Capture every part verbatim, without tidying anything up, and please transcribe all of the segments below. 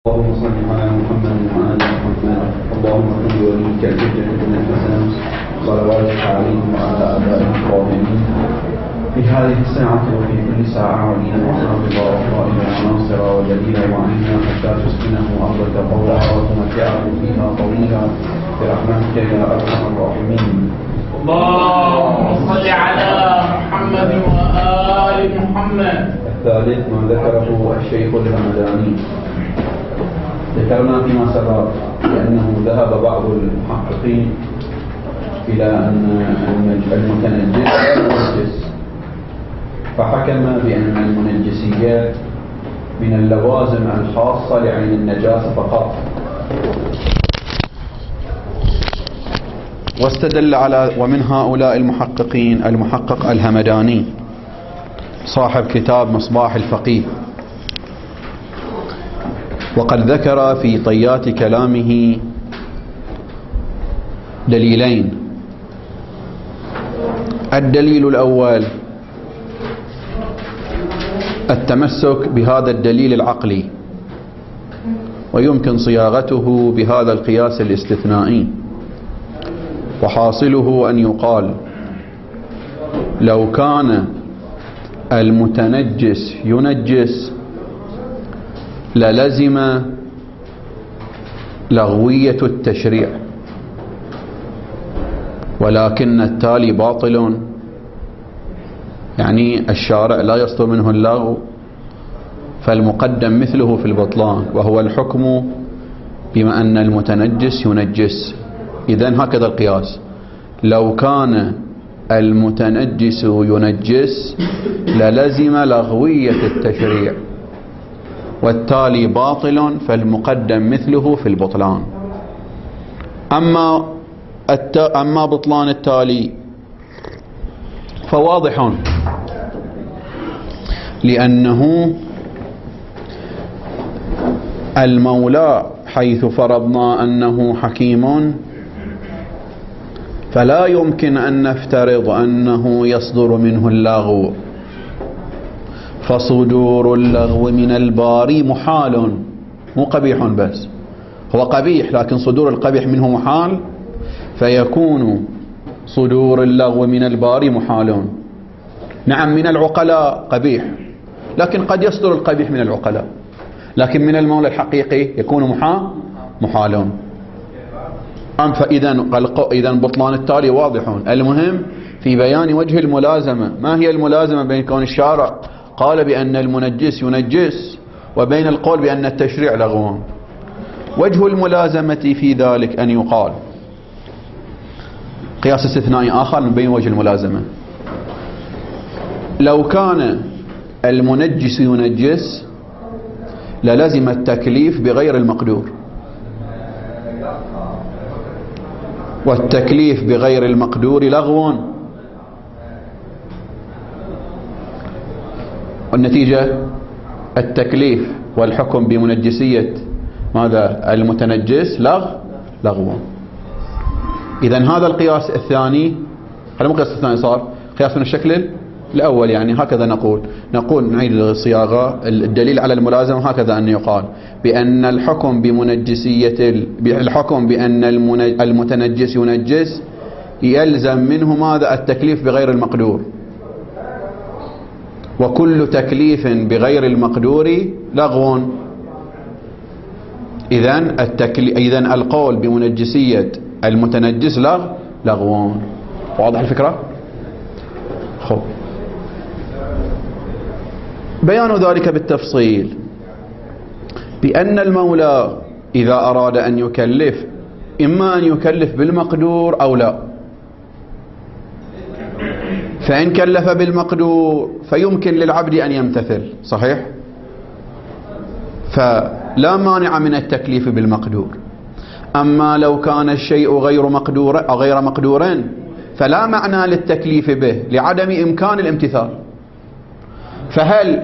اللهم صل على محمد وعلى محمد. اللهم صل وليك الحجة بن الحسن صلواتك عليه وعلى آبائه الطاهرين في هذه الساعة وفي كل ساعة وليا وحافظا وقائدا وناصرا ودليلا وعينا حتى تسكنه أرضك قولا وتمتعه فيها طويلا برحمتك يا أرحم الراحمين. اللهم صل على محمد وآل محمد. الثالث ما ذكره الشيخ الهمداني. ذكرنا فيما سبق بأنه ذهب بعض المحققين إلى أن المتنجس منجس، فحكم بأن المنجسيات من اللوازم الخاصة لعين النجاسة فقط، واستدل على ومن هؤلاء المحققين المحقق الهمداني صاحب كتاب مصباح الفقيه، وقد ذكر في طيات كلامه دليلين. الدليل الأول التمسك بهذا الدليل العقلي، ويمكن صياغته بهذا القياس الاستثنائي، وحاصله أن يقال لو كان المتنجس ينجس للزم لغوية التشريع، ولكن التالي باطل، يعني الشارع لا يصدر منه اللغو، فالمقدم مثله في البطلان، وهو الحكم بما أن المتنجس ينجس. إذن هكذا القياس، لو كان المتنجس ينجس للزم لغوية التشريع، والتالي باطل، فالمقدم مثله في البطلان. أما الت... أما بطلان التالي فواضح، لأنه المولى حيث فرضنا أنه حكيم فلا يمكن أن نفترض أنه يصدر منه اللغو، فصدور اللغو من الباري محال، مو قبيح بس، هو قبيح لكن صدور القبيح منه محال، فيكون صدور اللغو من الباري محال. نعم من العقلاء قبيح، لكن قد يصدر القبيح من العقلاء، لكن من المولى الحقيقي يكون محال محال. أم فإذا إذا بطلان التالي واضح. المهم في بيان وجه الملازمة، ما هي الملازمة بين كون الشارع قال بأن المنجس ينجس وبين القول بأن التشريع لغو؟ وجه الملازمة في ذلك أن يقال قياس استثنائي آخر من بين وجه الملازمة، لو كان المنجس ينجس للزم التكليف بغير المقدور، والتكليف بغير المقدور لغو، والنتيجة التكليف والحكم بمنجسية ماذا المتنجس لغ لغو. إذن هذا القياس الثاني، هذا مو قياس الثاني، صار قياس من الشكل الأول. يعني هكذا نقول نقول نعيد الصياغة، الدليل على الملازمة هكذا أن يقال بأن الحكم بمنجسية الحكم بأن المتنجس ينجس يلزم منه ماذا التكليف بغير المقدور، وكل تكليف بغير المقدور لغو. إذن التكليف إذن القول بمنجسية المتنجس لغ لغو. واضح الفكرة؟ خب بيان ذلك بالتفصيل بأن المولى إذا أراد أن يكلف إما أن يكلف بالمقدور أو لا، فإن كلف بالمقدور فيمكن للعبد أن يمتثل، صحيح؟ فلا مانع من التكليف بالمقدور. أما لو كان الشيء غير مقدور أو غير مقدور فلا معنى للتكليف به لعدم إمكان الامتثال. فهل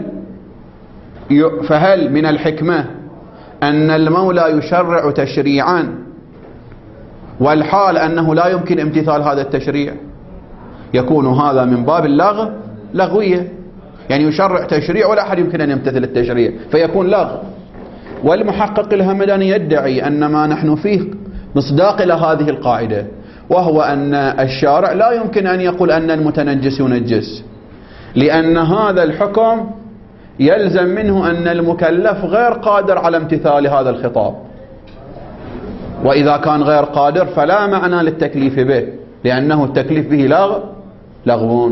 فهل من الحكمة أن المولى يشرع تشريعا والحال أنه لا يمكن امتثال هذا التشريع؟ يكون هذا من باب اللغو لغوية، يعني يشرع تشريع ولا أحد يمكن أن يمتثل التشريع فيكون لغو. والمحقق الهمداني يدعي أن ما نحن فيه مصداق إلى هذه القاعدة، وهو أن الشارع لا يمكن أن يقول أن المتنجس ينجس، لأن هذا الحكم يلزم منه أن المكلف غير قادر على امتثال هذا الخطاب، وإذا كان غير قادر فلا معنى للتكليف به، لأنه التكليف به لغو لغو.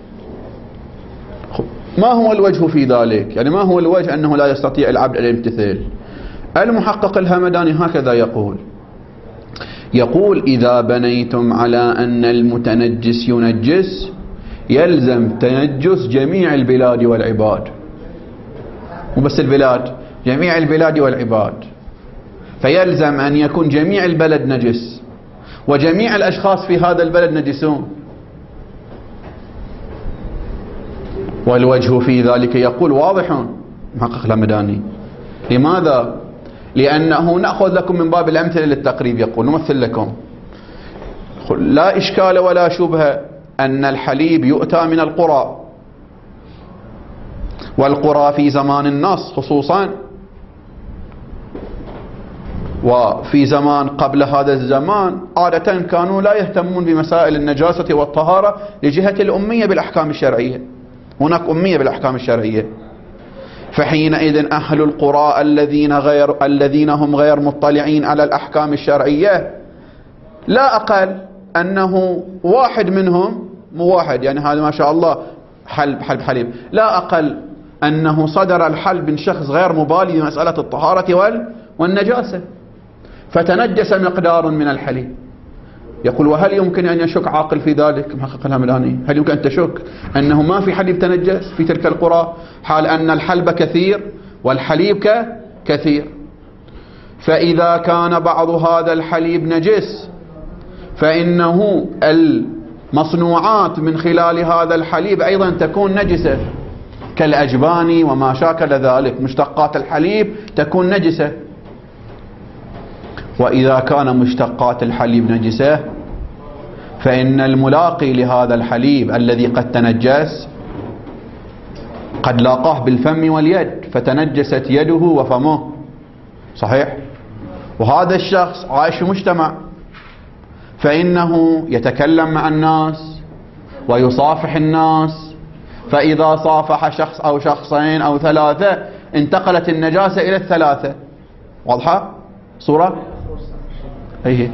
ما هو الوجه في ذلك؟ يعني ما هو الوجه أنه لا يستطيع العبد الامتثال؟ المحقق الهمداني هكذا يقول يقول إذا بنيتم على أن المتنجس ينجس يلزم تنجس جميع البلاد والعباد، مو بس البلاد، جميع البلاد والعباد، فيلزم أن يكون جميع البلد نجس وجميع الأشخاص في هذا البلد نجسون. والوجه في ذلك يقول واضح محقق الهمداني. لماذا؟ لأنه نأخذ لكم من باب الأمثلة للتقريب، يقول نمثل لكم لا إشكال ولا شبهة أن الحليب يؤتى من القرى، والقرى في زمان النص خصوصا وفي زمان قبل هذا الزمان عادة كانوا لا يهتمون بمسائل النجاسة والطهارة لجهة الأمية بالأحكام الشرعية، هناك أمية بالأحكام الشرعية، فحينئذ أهل القرى الذين غير الذين هم غير مطلعين على الأحكام الشرعية لا أقل أنه واحد منهم مو واحد، يعني هذا ما شاء الله حلب حلب حليب، لا أقل أنه صدر الحلب من شخص غير مبالي بمسألة الطهارة والنجاسة فتنجس مقدار من الحليب. يقول وهل يمكن أن يشك عاقل في ذلك؟ محقق الهمداني هل يمكن أن تشك أنه ما في حليب تنجس في تلك القرى حال أن الحلب كثير والحليب كثير؟ فإذا كان بعض هذا الحليب نجس فإنه المصنوعات من خلال هذا الحليب أيضا تكون نجسة كالأجبان وما شاكل ذلك، مشتقات الحليب تكون نجسة. وإذا كان مشتقات الحليب نجسة فإن الملاقي لهذا الحليب الذي قد تنجس قد لاقاه بالفم واليد فتنجست يده وفمه، صحيح؟ وهذا الشخص عايش في مجتمع فإنه يتكلم مع الناس ويصافح الناس، فإذا صافح شخص أو شخصين أو ثلاثة انتقلت النجاسة إلى الثلاثة. واضحة صورة؟ أيه.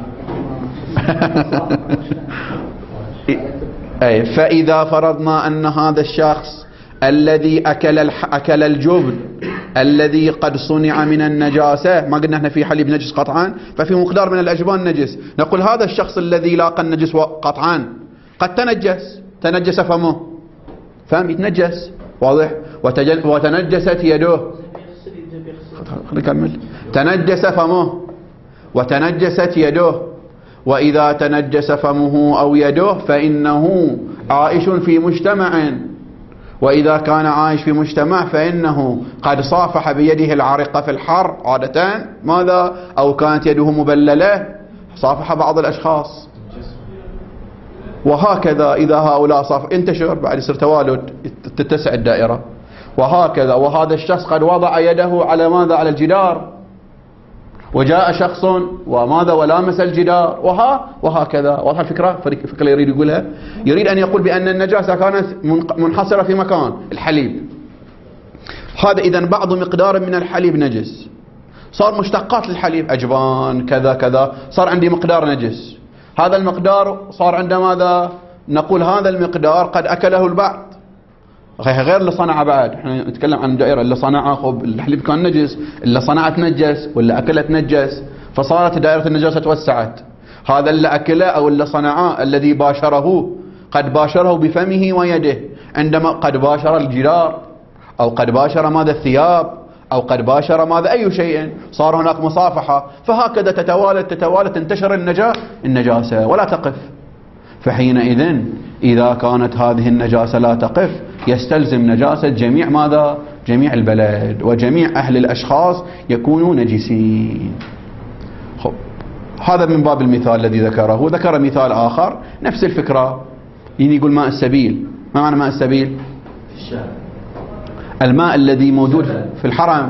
أي فإذا فرضنا أن هذا الشخص الذي أكل الح... أكل الجبن الذي قد صنع من النجاسة، ما قلنا احنا في حليب نجس قطعا، ففي مقدار من الأجبان نجس، نقول هذا الشخص الذي لاقى النجس قطعا قد تنجس تنجس فمه، فم يتنجس، واضح؟ وتجل... وتنجست يده، خلي كمل، تنجس فمه وتنجست يده، وإذا تنجس فمه أو يده فإنه عائش في مجتمع، وإذا كان عايش في مجتمع فإنه قد صافح بيده العارقة في الحر عادة ماذا؟ أو كانت يده مبللة صافح بعض الأشخاص، وهكذا إذا هؤلاء صافح انتشر بعد يصير توالد تتسع الدائرة، وهكذا. وهذا الشخص قد وضع يده على ماذا؟ على الجدار، وجاء شخص وماذا ولامس الجدار، وها وهكذا. واضحة الفكرة؟ فكرة يريد يقولها، يريد أن يقول بأن النجاسة كانت منحصرة في مكان الحليب هذا. إذن بعض مقدار من الحليب نجس، صار مشتقات للحليب أجبان كذا كذا، صار عندي مقدار نجس، هذا المقدار صار عند ماذا؟ نقول هذا المقدار قد أكله البعض غير اللي صنعه. بعد احنا نتكلم عن دائرة اللي صنعه، الحليب كان نجس، اللي صنعه تنجس، واللي أكله تنجس، فصارت دائرة النجاسة توسعت. هذا اللي أكله أو اللي صنعه الذي باشره قد باشره بفمه ويده، عندما قد باشر الجدار أو قد باشر ماذا؟ الثياب، أو قد باشر ماذا؟ أي شيء، صار هناك مصافحة، فهكذا تتوالد تتوالد تنتشر النجا النجاسة ولا تقف. فحينئذ إذا كانت هذه النجاسة لا تقف يستلزم نجاسة جميع ماذا؟ جميع البلد وجميع أهل الأشخاص يكونوا نجسين. خب هذا من باب المثال الذي ذكره. ذكر مثال آخر نفس الفكرة، يعني يقول ماء السبيل. ما معنى ماء السبيل؟ الماء الذي موجود في الحرم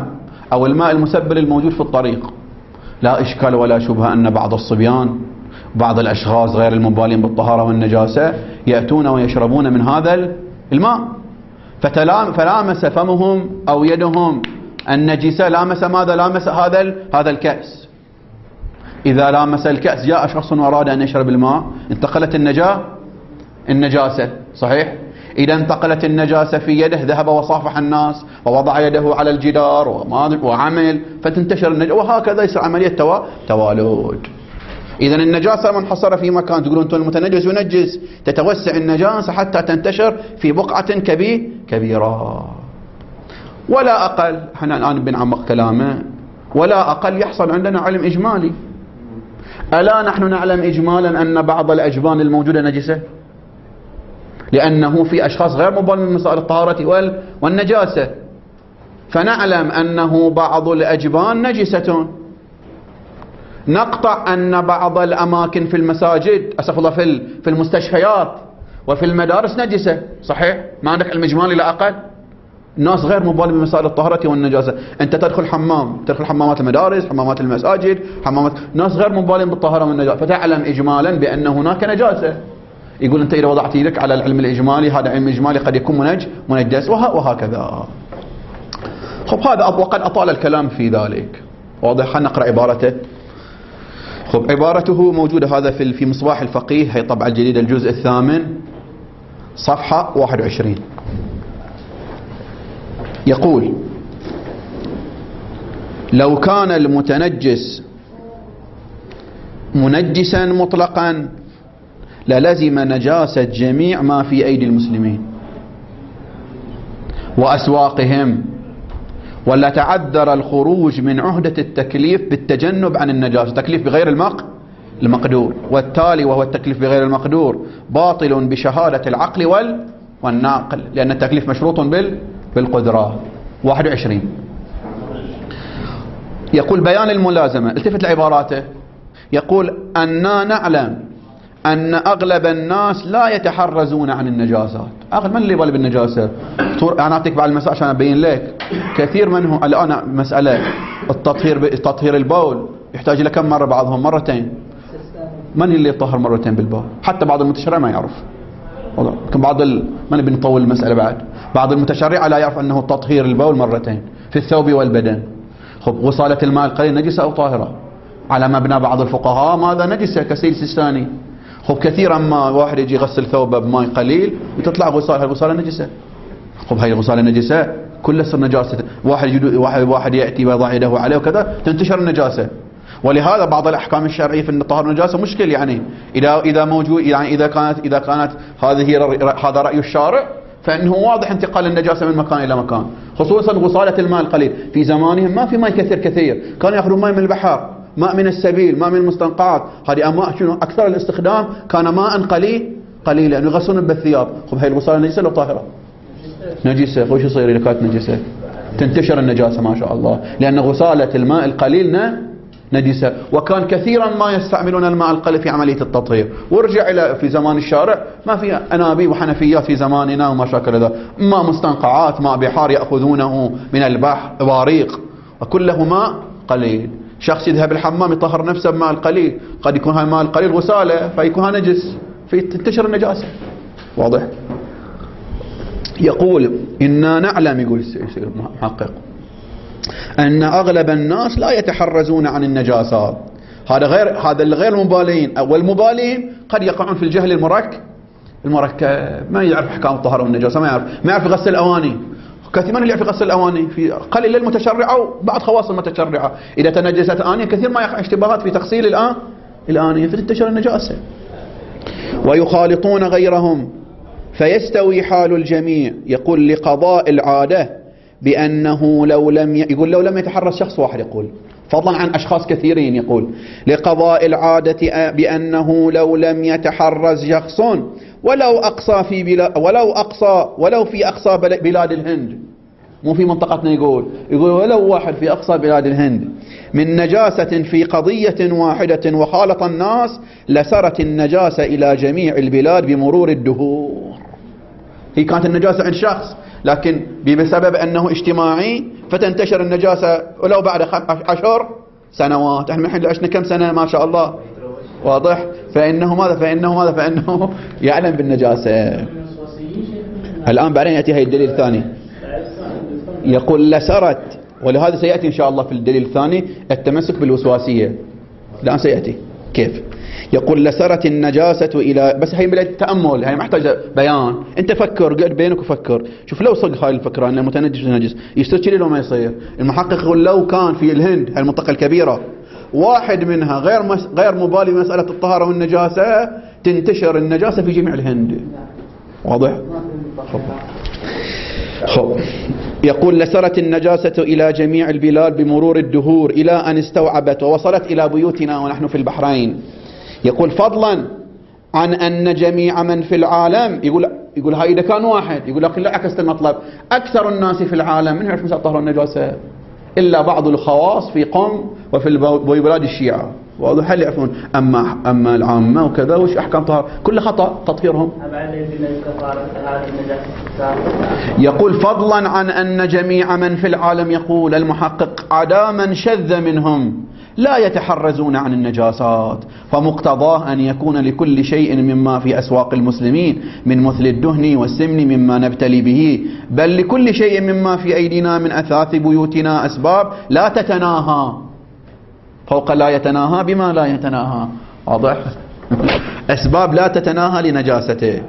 أو الماء المسبل الموجود في الطريق، لا إشكال ولا شبهة أن بعض الصبيان بعض الأشخاص غير المبالين بالطهارة والنجاسة يأتون ويشربون من هذا الماء، فلامس فمهم أو يدهم النجسة، لامس ماذا؟ لامس هذا هذا الكأس. إذا لامس الكأس جاء شخص وأراد أن يشرب الماء، انتقلت النجاة النجاسة، صحيح؟ إذا انتقلت النجاسة في يده ذهب وصافح الناس ووضع يده على الجدار وعمل فتنتشر النجاسة، وهكذا يصير عملية توالد. إذا النجاسة منحصرة في مكان، تقولون أنتم المتنجس ينجس، تتوسع النجاسة حتى تنتشر في بقعة كبير كبيرة. ولا أقل، احنا الآن بنعمق كلامه، ولا أقل يحصل عندنا علم إجمالي. ألا نحن نعلم إجمالا أن بعض الأجبان الموجودة نجسة؟ لأنه في أشخاص غير مبالين من مسائل الطهارة والنجاسة، فنعلم أنه بعض الأجبان نجسة. نقطع أن بعض الأماكن في المساجد أسف الله في في المستشفيات وفي المدارس نجسة، صحيح؟ ما عندك علم إجمالي لا أقل. الناس غير مبالين بمسائل الطهارة والنجاسة، أنت تدخل حمام، تدخل حمامات المدارس، حمامات المساجد، حمامات ناس غير مبالين بالطهارة والنجاسة، فتعلم إجمالا بأن هناك نجاسة. يقول أنت إذا وضعت يدك على العلم الإجمالي، هذا علم إجمالي قد يكون منج منجس وهكذا. خب هذا وقد أطال الكلام في ذلك، واضح؟ خلينا نقرأ عبارته. خب عبارته موجودة هذا في في مصباح الفقيه، هي طبعة الجديدة الجزء الثامن صفحة واحد وعشرين. يقول: لو كان المتنجس منجسا مطلقا للزم نجاسة جميع ما في أيدي المسلمين وأسواقهم، ولا تعذر الخروج من عهدة التكليف بالتجنب عن النجاسة، تكليف بغير المق المقدور، والتالي وهو التكليف بغير المقدور باطل بشهادة العقل وال والناقل، لأن التكليف مشروط بال بالقدرة. واحد وعشرين يقول: بيان الملازمة. التفت لعباراته، يقول: أننا نعلم أن أغلب الناس لا يتحرزون عن النجاسات. أغلب من اللي يبالي بالنجاسة؟ أنا أعطيك بعض المسائل عشان أبين لك. كثير منهم الآن مسألة التطهير تطهير البول يحتاج إلى كم مرة؟ بعضهم مرتين. من اللي يطهر مرتين بالبول؟ حتى بعض المتشرع ما يعرف. لكن بعض ال... ما نبي نطول المسألة بعد. بعض المتشرع لا يعرف أنه تطهير البول مرتين في الثوب والبدن. خب غسالة الماء القليل نجسة أو طاهرة؟ على مبنى بعض الفقهاء ماذا نجسة كسيل سيستاني. خب كثيرا ما واحد يجي يغسل ثوبه بماء قليل وتطلع غسالة، الغسالة نجسة. خب هاي الغسالة نجسة كلها صار نجاسة. واحد يجي واحد واحد يأتي ويضع يده عليه وكذا تنتشر النجاسة. ولهذا بعض الأحكام الشرعية في الطهارة النجاسة مشكل، يعني إذا إذا موجود، يعني إذا كانت إذا كانت هذه هذا رأي الشارع فإنه واضح انتقال النجاسة من مكان إلى مكان، خصوصا غسالة الماء القليل. في زمانهم ما في ماء كثير كثير، كانوا يأخذون ماء من البحر، ماء من السبيل، ماء من المستنقعات. هذه ماء شنو أكثر الاستخدام كان ماء قليل قليل لأنه يغسلون بالثياب. خب هاي الغسالة نجسة لو طاهرة؟ نجسة. وش يصير إذا كانت نجسة؟ تنتشر النجاسة ما شاء الله، لأن غسالة الماء القليل نجسة. وكان كثيرا ما يستعملون الماء القليل في عملية التطهير. ورجع إلى في زمان الشارع ما في أنابيب وحنفيات في زماننا وما شاكل ذا، ماء مستنقعات، ماء بحار يأخذونه من البحر، باريق، وكله ماء قليل. شخص يذهب الحمام يطهر نفسه بماء القليل، قد يكون هاي الماء القليل غسالة فيكون نجس في تنتشر النجاسة. واضح؟ يقول: إنا نعلم، يقول محقق، أن أغلب الناس لا يتحرزون عن النجاسات. هذا غير هذا الغير المبالين، والمبالين قد يقعون في الجهل المركب المركب ما يعرف أحكام الطهارة والنجاسة، ما يعرف ما يعرف يغسل الأواني. كثير من اللي يعرف يغسل الأواني في قليل للمتشرعة وبعض خواص المتشرعة. إذا تنجست آنية كثير ما يقع اشتباهات في تغسيل الآن الآنية فتنتشر النجاسة. ويخالطون غيرهم فيستوي حال الجميع. يقول: لقضاء العادة بأنه لو لم ي... يقول لو لم يتحرز شخص واحد، يقول فضلا عن أشخاص كثيرين، يقول لقضاء العادة بأنه لو لم يتحرز شخص ولو أقصى في بلاد ولو أقصى ولو في أقصى بلاد الهند، مو في منطقتنا، يقول يقول ولو واحد في أقصى بلاد الهند من نجاسة في قضية واحدة وخالط الناس لسرت النجاسة إلى جميع البلاد بمرور الدهور. هي كانت النجاسة عند شخص لكن بسبب أنه اجتماعي فتنتشر النجاسة ولو بعد عشر سنوات. احنا الحين عشنا كم سنة ما شاء الله، واضح؟ فإنه ماذا فإنه ماذا فإنه يعلم بالنجاسة. الآن بعدين يأتي هاي الدليل الثاني، يقول لسرت، ولهذا سيأتي إن شاء الله في الدليل الثاني التمسك بالوسواسية، الآن سيأتي كيف. يقول لسرت النجاسة إلى، بس هي بداية التأمل، هي محتاجة بيان. أنت فكر، قعد بينك وفكر، شوف لو صدق هاي الفكرة أن المتنجس نجس يصير كذي لو ما يصير. المحقق يقول لو كان في الهند، هاي المنطقة الكبيرة، واحد منها غير مس... غير مبالي بمسألة الطهارة والنجاسة، تنتشر النجاسة في جميع الهند. واضح؟ خب. خب. يقول لسرت النجاسة إلى جميع البلاد بمرور الدهور إلى أن استوعبت ووصلت إلى بيوتنا ونحن في البحرين. يقول فضلا عن أن جميع من في العالم، يقول يقول هاي إذا كان واحد، يقول لكن لا عكست المطلب، أكثر الناس في العالم من يعرف مسألة الطهارة والنجاسة إلا بعض الخواص في قم وفي بلاد الشيعة. واضح؟ هل يعرفون؟ أما أما العامة وكذا وش أحكام طهارة كل خطأ تطهيرهم. يقول فضلا عن أن جميع من في العالم، يقول المحقق، عدا من شذ منهم لا يتحرزون عن النجاسات، فمقتضاه أن يكون لكل شيء مما في أسواق المسلمين من مثل الدهن والسمن مما نبتلي به، بل لكل شيء مما في أيدينا من أثاث بيوتنا أسباب لا تتناهى، فوق لا يتناهى بما لا يتناهى. واضح؟ أسباب لا تتناهى لنجاسته.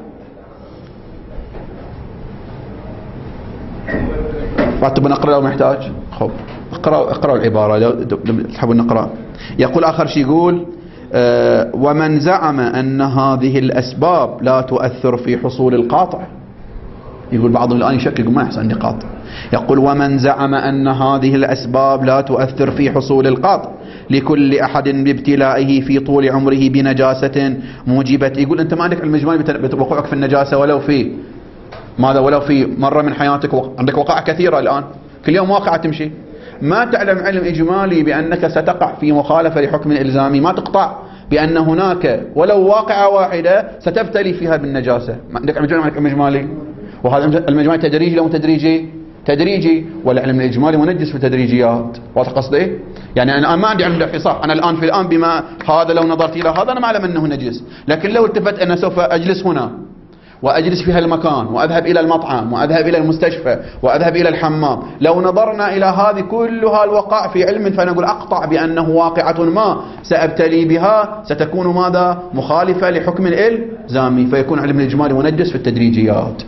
بعد بنقرأ لو محتاج. خب اقرأوا اقرأوا العبارة لو تحبون نقرأ. يقول آخر شيء، يقول آه ومن زعم أن هذه الأسباب لا تؤثر في حصول القاطع، يقول بعضهم الآن يشكك ما يحصل عندي قاطع. يقول ومن زعم أن هذه الأسباب لا تؤثر في حصول القاطع لكل أحد بابتلائه في طول عمره بنجاسة موجبة، يقول أنت ما عندك علم إجمالي بوقوعك في النجاسة ولو في ماذا، ولو في مرة من حياتك، عندك وقائع كثيرة الآن كل يوم واقعة تمشي، ما تعلم علم إجمالي بأنك ستقع في مخالفة لحكم إلزامي، ما تقطع بأن هناك ولو واقعة واحدة ستبتلي فيها بالنجاسة. عندك علم إجمالي، وهذا الإجمالي تدريجي لو تدريجي تدريجي، والعلم الإجمالي منجس في التدريجيات. واضح قصدي؟ يعني أنا ما عندي علم دحي صح، أنا الآن في الآن بما هذا لو نظرت إلى هذا أنا ما أعلم أنه نجس، لكن لو التفت أنا سوف أجلس هنا وأجلس في هالمكان وأذهب إلى المطعم وأذهب إلى المستشفى وأذهب إلى الحمام، لو نظرنا إلى هذه كلها الوقائع في علم فنقول أقطع بأنه واقعة ما سأبتلي بها ستكون ماذا؟ مخالفة لحكم الإلزامي، فيكون علم الإجمالي منجس في التدريجيات.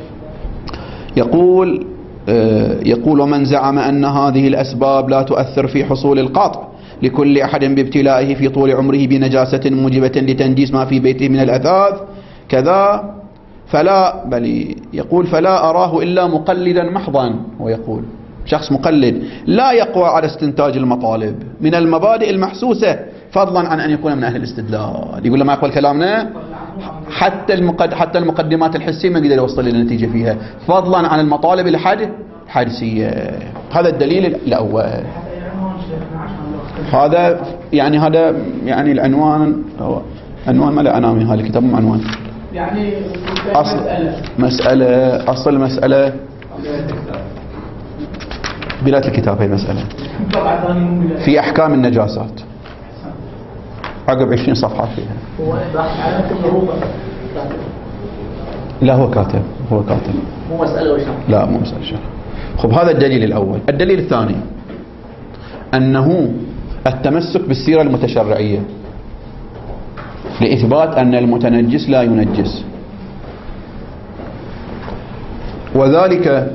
يقول يقول ومن زعم أن هذه الأسباب لا تؤثر في حصول القاطع لكل أحد بابتلائه في طول عمره بنجاسة موجبة لتنجيس ما في بيته من الأثاث كذا، فلا بل يقول فلا أراه إلا مقلدا محضا. ويقول شخص مقلد لا يقوى على استنتاج المطالب من المبادئ المحسوسة، فضلا عن أن يكون من أهل الاستدلال. يقول لما يقول كلامنا حتى المقد حتى المقدمات الحسية ما يقدر يوصل للنتيجة فيها، فضلا عن المطالب الحد الحدسية. هذا الدليل الأول. هذا يعني هذا يعني العنوان هو عنوان ما لا أنامي، هذا الكتاب مو عنوان، يعني أصل مسألة أصل مسألة بداية الكتاب هي مسألة في أحكام النجاسات عقب عشرين صفحة فيها. لا هو كاتب هو كاتب مو مسألة وشرح. لا مو مسألة شرح. خب هذا الدليل الأول. الدليل الثاني أنه التمسك بالسيرة المتشرعية لإثبات أن المتنجس لا ينجس، وذلك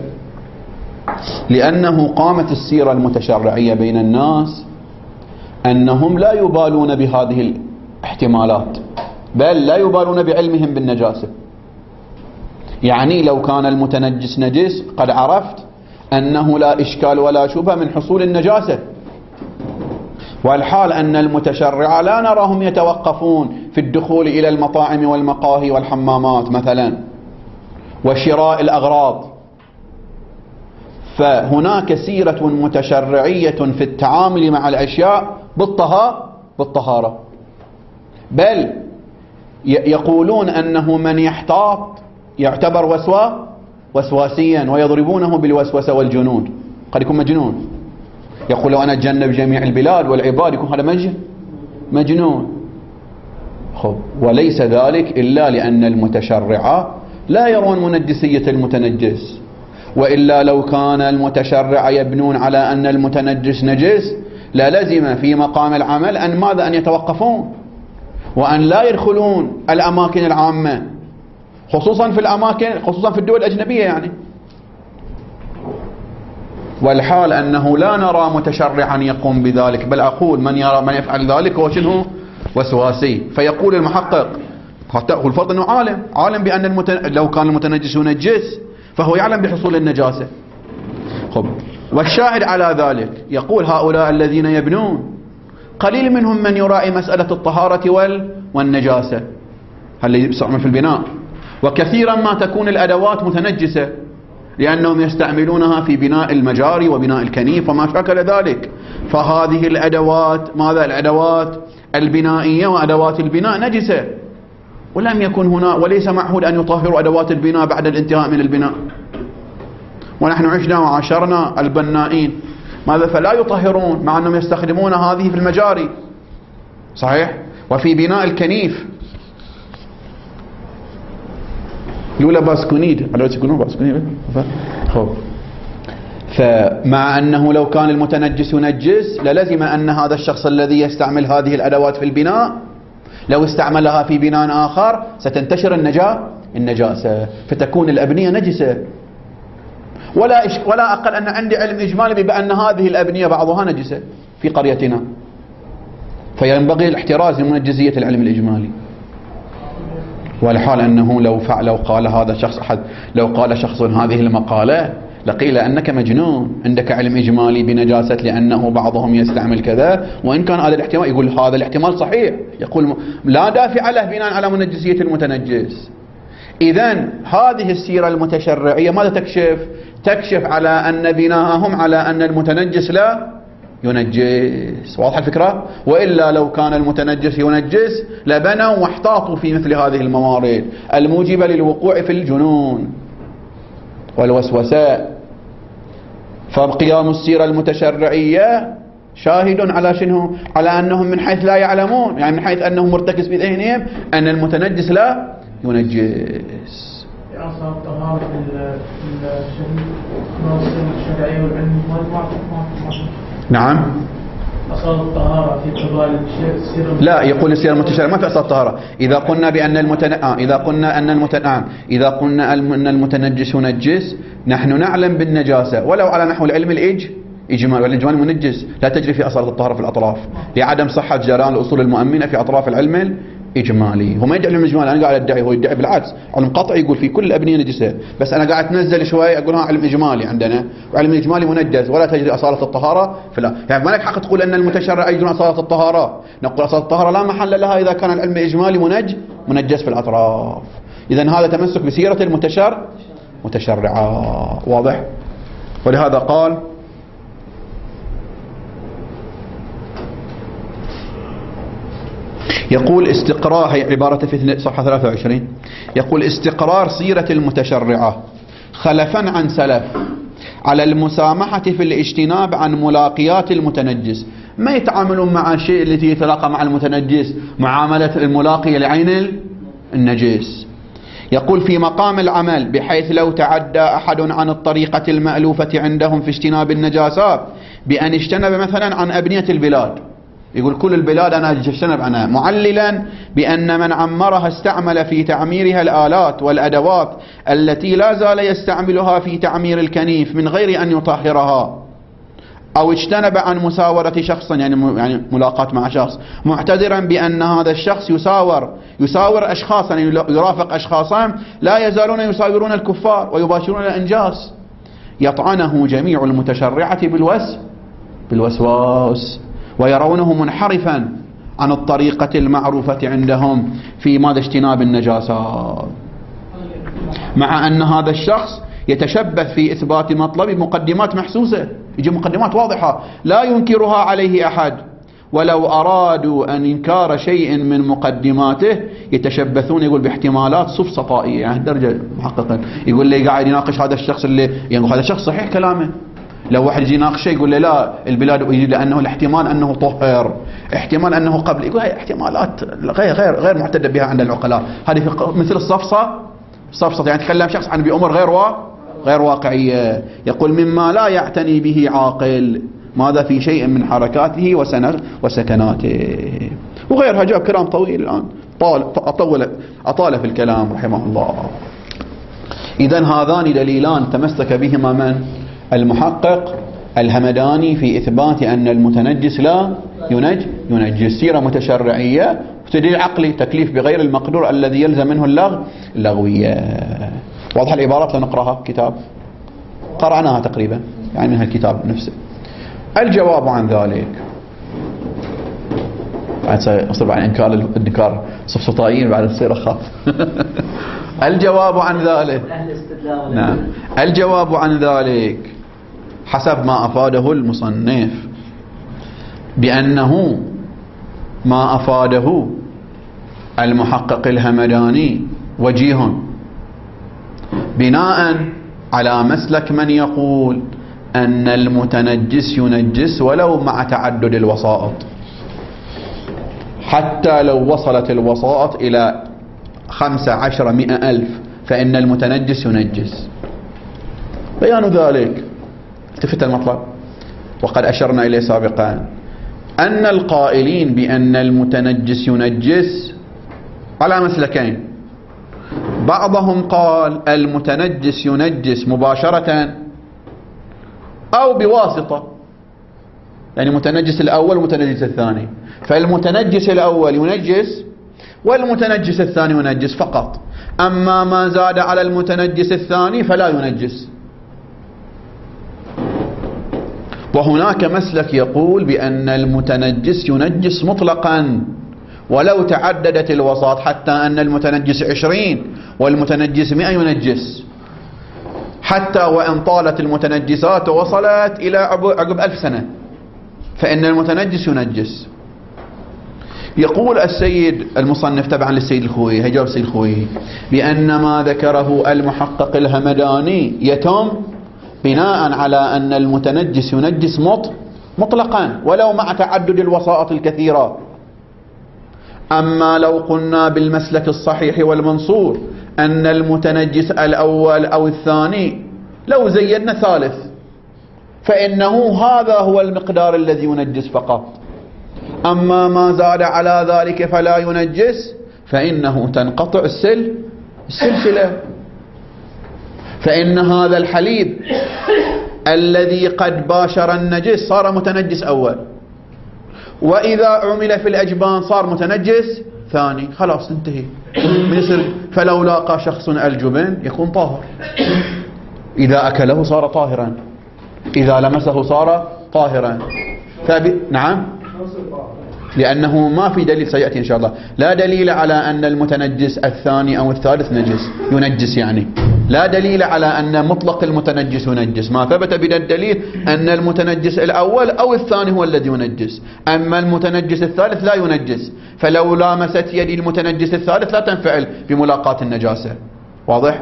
لأنه قامت السيرة المتشرعية بين الناس أنهم لا يبالون بهذه الاحتمالات، بل لا يبالون بعلمهم بالنجاسة. يعني لو كان المتنجس نجس قد عرفت أنه لا إشكال ولا شبهة من حصول النجاسة، والحال أن المتشرع لا نراهم يتوقفون في الدخول إلى المطاعم والمقاهي والحمامات مثلا وشراء الأغراض، فهناك سيرة متشرعية في التعامل مع الأشياء بالطهارة بالطهارة بل يقولون أنه من يحتاط يعتبر وسوا وسواسيا ويضربونه بالوسوسة والجنون، قد يكون مجنون، يقول لو أنا أتجنب جميع البلاد والعباد، يكون هذا مجن مجنون. خب وليس ذلك إلا لأن المتشرع لا يرون منجسية المتنجس، وإلا لو كان المتشرع يبنون على أن المتنجس نجس للزم في مقام العمل أن ماذا؟ أن يتوقفون وأن لا يدخلون الأماكن العامة، خصوصا في الأماكن خصوصا في الدول الأجنبية يعني. والحال أنه لا نرى متشرعا يقوم بذلك، بل أقول من يرى من يفعل ذلك هو شنو؟ وسواسي. فيقول المحقق حتى أقول فرض أنه عالم عالم بأن المتن... لو كان المتنجس ينجس فهو يعلم بحصول النجاسة. خب والشاهد على ذلك يقول هؤلاء الذين يبنون قليل منهم من يراعي مسألة الطهارة وال... والنجاسة، هل يستعمل في البناء، وكثيرا ما تكون الأدوات متنجسة لأنهم يستعملونها في بناء المجاري وبناء الكنيف وما شاكل ذلك. فهذه الأدوات ماذا؟ الأدوات البنائية وأدوات البناء نجسة، ولم يكن هنا وليس معهود أن يطهروا أدوات البناء بعد الانتهاء من البناء، ونحن عشنا وعاشرنا البنائين ماذا؟ فلا يطهرون مع أنهم يستخدمون هذه في المجاري صحيح، وفي بناء الكنيف لولا باسكونيد على تكونوا باسكونيد. خب فمع أنه لو كان المتنجس ينجس للزم أن هذا الشخص الذي يستعمل هذه الأدوات في البناء لو استعملها في بناء آخر ستنتشر النجا النجاسة فتكون الأبنية نجسة. ولا إش... ولا أقل أن عندي علم إجمالي بأن هذه الأبنية بعضها نجسة في قريتنا، فينبغي الاحتراز من منجزية العلم الإجمالي. والحال أنه لو فعل لو قال هذا الشخص أحد لو قال شخص هذه المقالة لقيل أنك مجنون، عندك علم إجمالي بنجاسة لأنه بعضهم يستعمل كذا، وإن كان هذا الاحتمال يقول هذا الاحتمال صحيح، يقول لا دافع له بناء على منجسية المتنجس. إذن هذه السيرة المتشرعية ماذا تكشف؟ تكشف على أن بناءهم على أن المتنجس لا ينجس. واضح الفكرة؟ وإلا لو كان المتنجس ينجس لبنوا واحتاطوا في مثل هذه الموارد الموجبة للوقوع في الجنون والوسوسة. فقيام السيرة المتشرعية شاهد على شنو؟ على أنهم من حيث لا يعلمون، يعني من حيث أنهم مرتكز بذهنهم أن المتنجس لا ينجس. أصل الطهارة في الشرعية والعلم نعم. أصل الطهارة في قبال السيرة لا، يقول السيرة المتشرعية ما في أصل الطهارة. إذا قلنا بأن المتن... آه إذا قلنا أن المتن... إذا قلنا أن المتنجس ينجس نحن نعلم بالنجاسة ولو على نحو العلم الإج إجمال، والإجمال منجس لا تجري في أصالة الطهارة في الأطراف لعدم صحة جريان الأصول المؤمنة في أطراف العلم الإجمالي. هو ما يدعي الإجمالي، أنا قاعد أدعي، هو يدعي بالعكس علم قطعي يقول في كل الأبنية نجسة، بس أنا قاعد أتنزل شوي أقول ها علم إجمالي عندنا وعلم الإجمالي منجز ولا تجري أصالة الطهارة فلا. يعني ما لك حق تقول أن المتشرع يجري أصالة الطهارة، نقول أصالة الطهارة لا محل لها إذا كان العلم الإجمالي منج منجز في الأطراف. إذن هذا تمسك بسيرة المتشرع متشرعة. واضح؟ ولهذا قال يقول استقرار، هي عبارة في صفحة ثلاثة وعشرين، يقول استقرار سيرة المتشرعة خلفا عن سلف على المسامحة في الاجتناب عن ملاقيات المتنجس، ما يتعاملون مع شيء التي يتلاقى مع المتنجس معاملة الملاقي لعين النجس. يقول في مقام العمل بحيث لو تعدى أحد عن الطريقة المألوفة عندهم في اجتناب النجاسات بأن اجتنب مثلا عن أبنية البلاد، يقول كل البلاد أنا اجتنب عنها، معللا بأن من عمرها استعمل في تعميرها الآلات والأدوات التي لا زال يستعملها في تعمير الكنيف من غير أن يطهرها، أو اجتنب عن مساورة شخص يعني يعني ملاقاة مع شخص، معتذرا بأن هذا الشخص يساور يساور أشخاصا يعني يرافق أشخاصا لا يزالون يساورون الكفار ويباشرون الأنجاس، يطعنه جميع المتشرعة بالوس بالوسواس ويرونه منحرفا عن الطريقة المعروفة عندهم في ماذا اجتناب النجاسات، مع أن هذا الشخص يتشبث في إثبات مطلب مقدمات محسوسة، يجي مقدمات واضحة لا ينكرها عليه أحد، ولو أرادوا أن إنكار شيء من مقدماته يتشبثون، يقول باحتمالات سفسطائية، يعني درجة محققا. يقول لي قاعد يناقش هذا الشخص اللي يعني هذا الشخص صحيح كلامه، لو واحد يجي يناقشه يقول لي لا البلاد لأنه الاحتمال أنه طهر، احتمال أنه قبل، يقول هاي احتمالات غير غير غير معتد بها عند العقلاء، هذه مثل الصفصة صفصة، يعني تكلم شخص عن بأمور غير وا غير واقعية. يقول مما لا يعتني به عاقل، ماذا في شيء من حركاته وسكناته وغيرها. جاب كلام طويل الآن، طال أطول أطال في الكلام رحمه الله. إذن هذان دليلان تمسك بهما من؟ المحقق الهمداني في إثبات أن المتنجس لا ينج ينجس. سيرة متشرعية ودليل عقلي، تكليف بغير المقدور الذي يلزم منه اللغو اللغوية. واضح العبارات؟ لو نقرأها كتاب قرأناها تقريبا يعني من هالكتاب نفسه. الجواب عن ذلك، بعد سيصير بعد إنكار الإنكار سفسطائيين بعد تصير أخاف. الجواب عن ذلك، نعم الجواب عن ذلك حسب ما أفاده المصنف بأنه ما أفاده المحقق الهمداني وجيه بناء على مسلك من يقول أن المتنجس ينجس ولو مع تعدد الوسائط، حتى لو وصلت الوسائط إلى خمسة عشر مئة ألف فإن المتنجس ينجس. بيان ذلك التفت المطلب، وقد أشرنا إليه سابقا أن القائلين بأن المتنجس ينجس على مسلكين. بعضهم قال المتنجس ينجس مباشرة أو بواسطة، يعني متنجس الأول ومتنجس الثاني، فالمتنجس الأول ينجس والمتنجس الثاني ينجس فقط، أما ما زاد على المتنجس الثاني فلا ينجس. وهناك مسلك يقول بأن المتنجس ينجس مطلقا ولو تعددت الوساط، حتى أن المتنجس عشرين والمتنجس مئة ينجس، حتى وإن طالت المتنجسات ووصلت إلى عقب ألف سنة فإن المتنجس ينجس. يقول السيد المصنف تبعا للسيد الخوئي، هيجاب السيد الخوئي بأن ما ذكره المحقق الهمداني يتم بناء على أن المتنجس ينجس مط مطلقا ولو مع تعدد الوسائط الكثيرة. أما لو قلنا بالمسلك الصحيح والمنصور أن المتنجس الأول أو الثاني لو زيدنا ثالث فإنه هذا هو المقدار الذي ينجس فقط، أما ما زاد على ذلك فلا ينجس فإنه تنقطع السل السلسلة. فإن هذا الحليب الذي قد باشر النجس صار متنجس أول، وإذا عمل في الأجبان صار متنجس ثاني، خلاص انتهي مصر. فلو لاقى شخص الجبن يكون طاهر، إذا أكله صار طاهرا، إذا لمسه صار طاهرا. فب... نعم، لأنه ما في دليل سيأتي إن شاء الله، لا دليل على أن المتنجس الثاني أو الثالث نجس ينجس، يعني لا دليل على أن مطلق المتنجس ينجس، ما ثبت بنا الدليل أن المتنجس الأول أو الثاني هو الذي ينجس، أما المتنجس الثالث لا ينجس. فلو لامست يدي المتنجس الثالث لا تنفعل بملاقاة النجاسة. واضح؟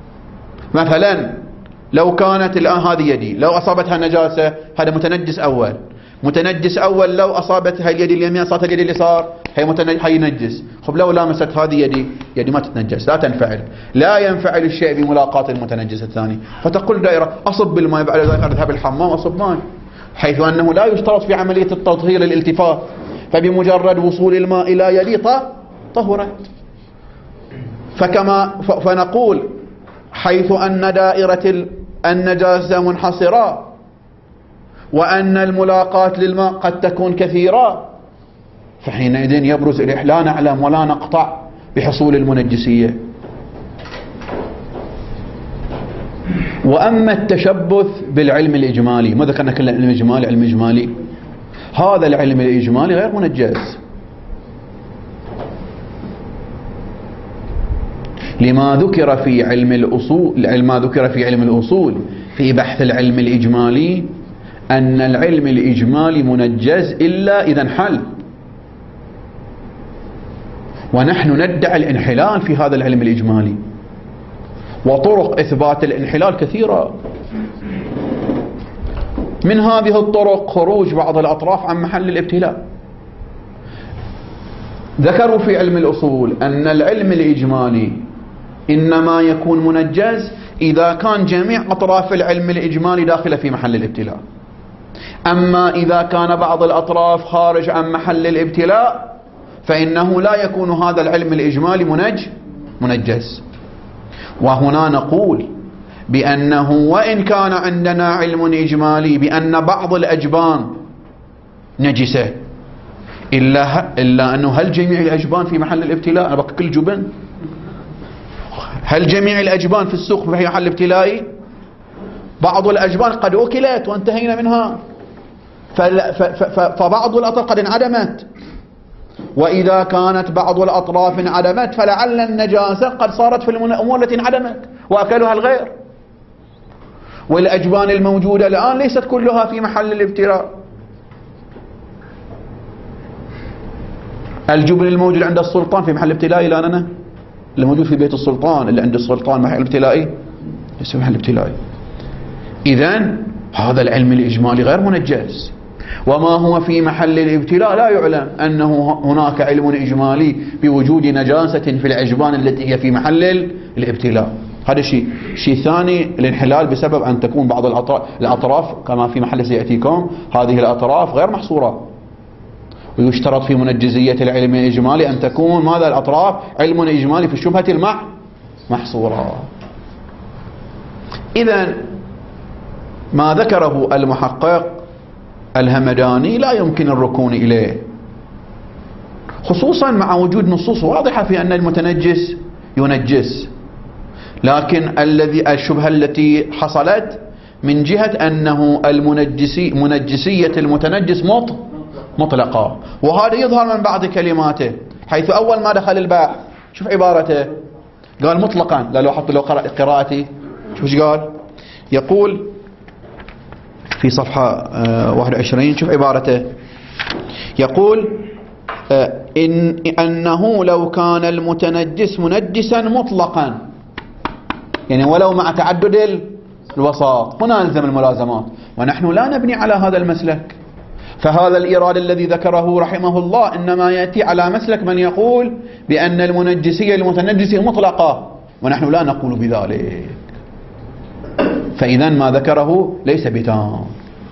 مثلا لو كانت الآن هذه يدي لو أصابتها نجاسة، هذا متنجس أول، متنجس أول لو أصابتها اليد اليمين صارت اليد اليسار هي متنجس هي ينجس. خب لو لامست هذه يدي يدي ما تتنجس، لا تنفعل، لا ينفعل الشيء بملاقاة المتنجس الثاني. فتقول دائرة أصب بالماء بعد ذلك أذهب الحمام أصب ماء، حيث أنه لا يشترط في عملية التطهير الالتفات، فبمجرد وصول الماء إلى يدي طهرت. فكما فنقول حيث أن دائرة النجاسة منحصرة وأن الملاقاة للماء قد تكون كثيرة، فحينئذ يبرز الإحلال، لا نعلم ولا نقطع بحصول المنجسية. وأما التشبث بالعلم الإجمالي، ما ذكرنا كل العلم الإجمالي، علم إجمالي، هذا العلم الإجمالي غير منجس، لما ذكر في علم الأصول، ما ذكر في علم الأصول في بحث العلم الإجمالي أن العلم الإجمالي منجز إلا إذا انحل، ونحن ندعي الانحلال في هذا العلم الإجمالي، وطرق إثبات الانحلال كثيرة. من هذه الطرق خروج بعض الأطراف عن محل الابتلاء. ذكروا في علم الأصول أن العلم الإجمالي إنما يكون منجز إذا كان جميع أطراف العلم الإجمالي داخلة في محل الابتلاء، أما إذا كان بعض الأطراف خارج عن محل الابتلاء فإنه لا يكون هذا العلم الإجمالي منج منجز. وهنا نقول بأنه وإن كان عندنا علم إجمالي بأن بعض الأجبان نجسة، إلا, إلا أنه هل جميع الأجبان في محل الابتلاء؟ أنا بقى كل جبن، هل جميع الأجبان في السوق في محل ابتلائي؟ بعض الأجبان قد أكلت وانتهينا منها، فبعض الأطراف قد انعدمت، وإذا كانت بعض الأطراف انعدمت فلعل النجاسة قد صارت في الأمور التي انعدمت وأكلها الغير، والأجبان الموجودة الآن ليست كلها في محل الابتلاء. الجبن الموجود عند السلطان في محل ابتلائي لا أنا اللي موجود في بيت السلطان اللي عند السلطان محل ابتلائي ليس محل ابتلائي. إذن هذا العلم الإجمالي غير منجز، وما هو في محل الابتلاء لا يعلم أنه هناك علم إجمالي بوجود نجاسة في الأجبان التي هي في محل الابتلاء. هذا شيء. شيء ثاني الانحلال بسبب أن تكون بعض الأطراف كما في محل سيأتيكم، هذه الأطراف غير محصورة، ويشترط في منجزية العلم الإجمالي أن تكون ماذا الأطراف علم إجمالي في الشبهة المح محصورة. إذن ما ذكره المحقق الهمداني لا يمكن الركون إليه، خصوصا مع وجود نصوص واضحة في أن المتنجس ينجس، لكن الذي الشبهة التي حصلت من جهة أنه المنجسي منجسية المتنجس مط مطلقة، وهذا يظهر من بعض كلماته، حيث أول ما دخل الباحث شوف عبارته قال مطلقا. لا لو حط له قراءتي شوف ايش قال، يقول في صفحة واحد وعشرين شوف عبارته، يقول إن أنه لو كان المتنجس منجسا مطلقا، يعني ولو مع تعدد الوساط، هنا نلزم الملازمات، ونحن لا نبني على هذا المسلك. فهذا الإيراد الذي ذكره رحمه الله إنما يأتي على مسلك من يقول بأن المنجسية المتنجسة مطلقة، ونحن لا نقول بذلك. فإذا ما ذكره ليس بتام.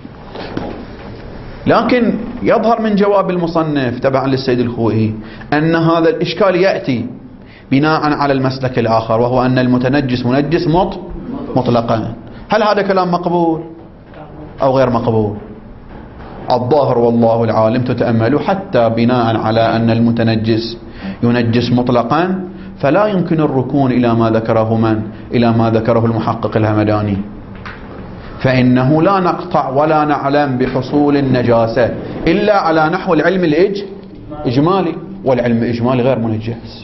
لكن يظهر من جواب المصنف تبعا للسيد الخوئي أن هذا الإشكال يأتي بناء على المسلك الآخر، وهو أن المتنجس منجس مط مطلقا. هل هذا كلام مقبول أو غير مقبول؟ الظاهر والله العالم تتأملوا حتى بناء على أن المتنجس ينجس مطلقا فلا يمكن الركون إلى ما ذكره من إلى ما ذكره المحقق الهمداني، فإنه لا نقطع ولا نعلم بحصول النجاسة إلا على نحو العلم الإجمالي، والعلم الإجمالي غير منجس،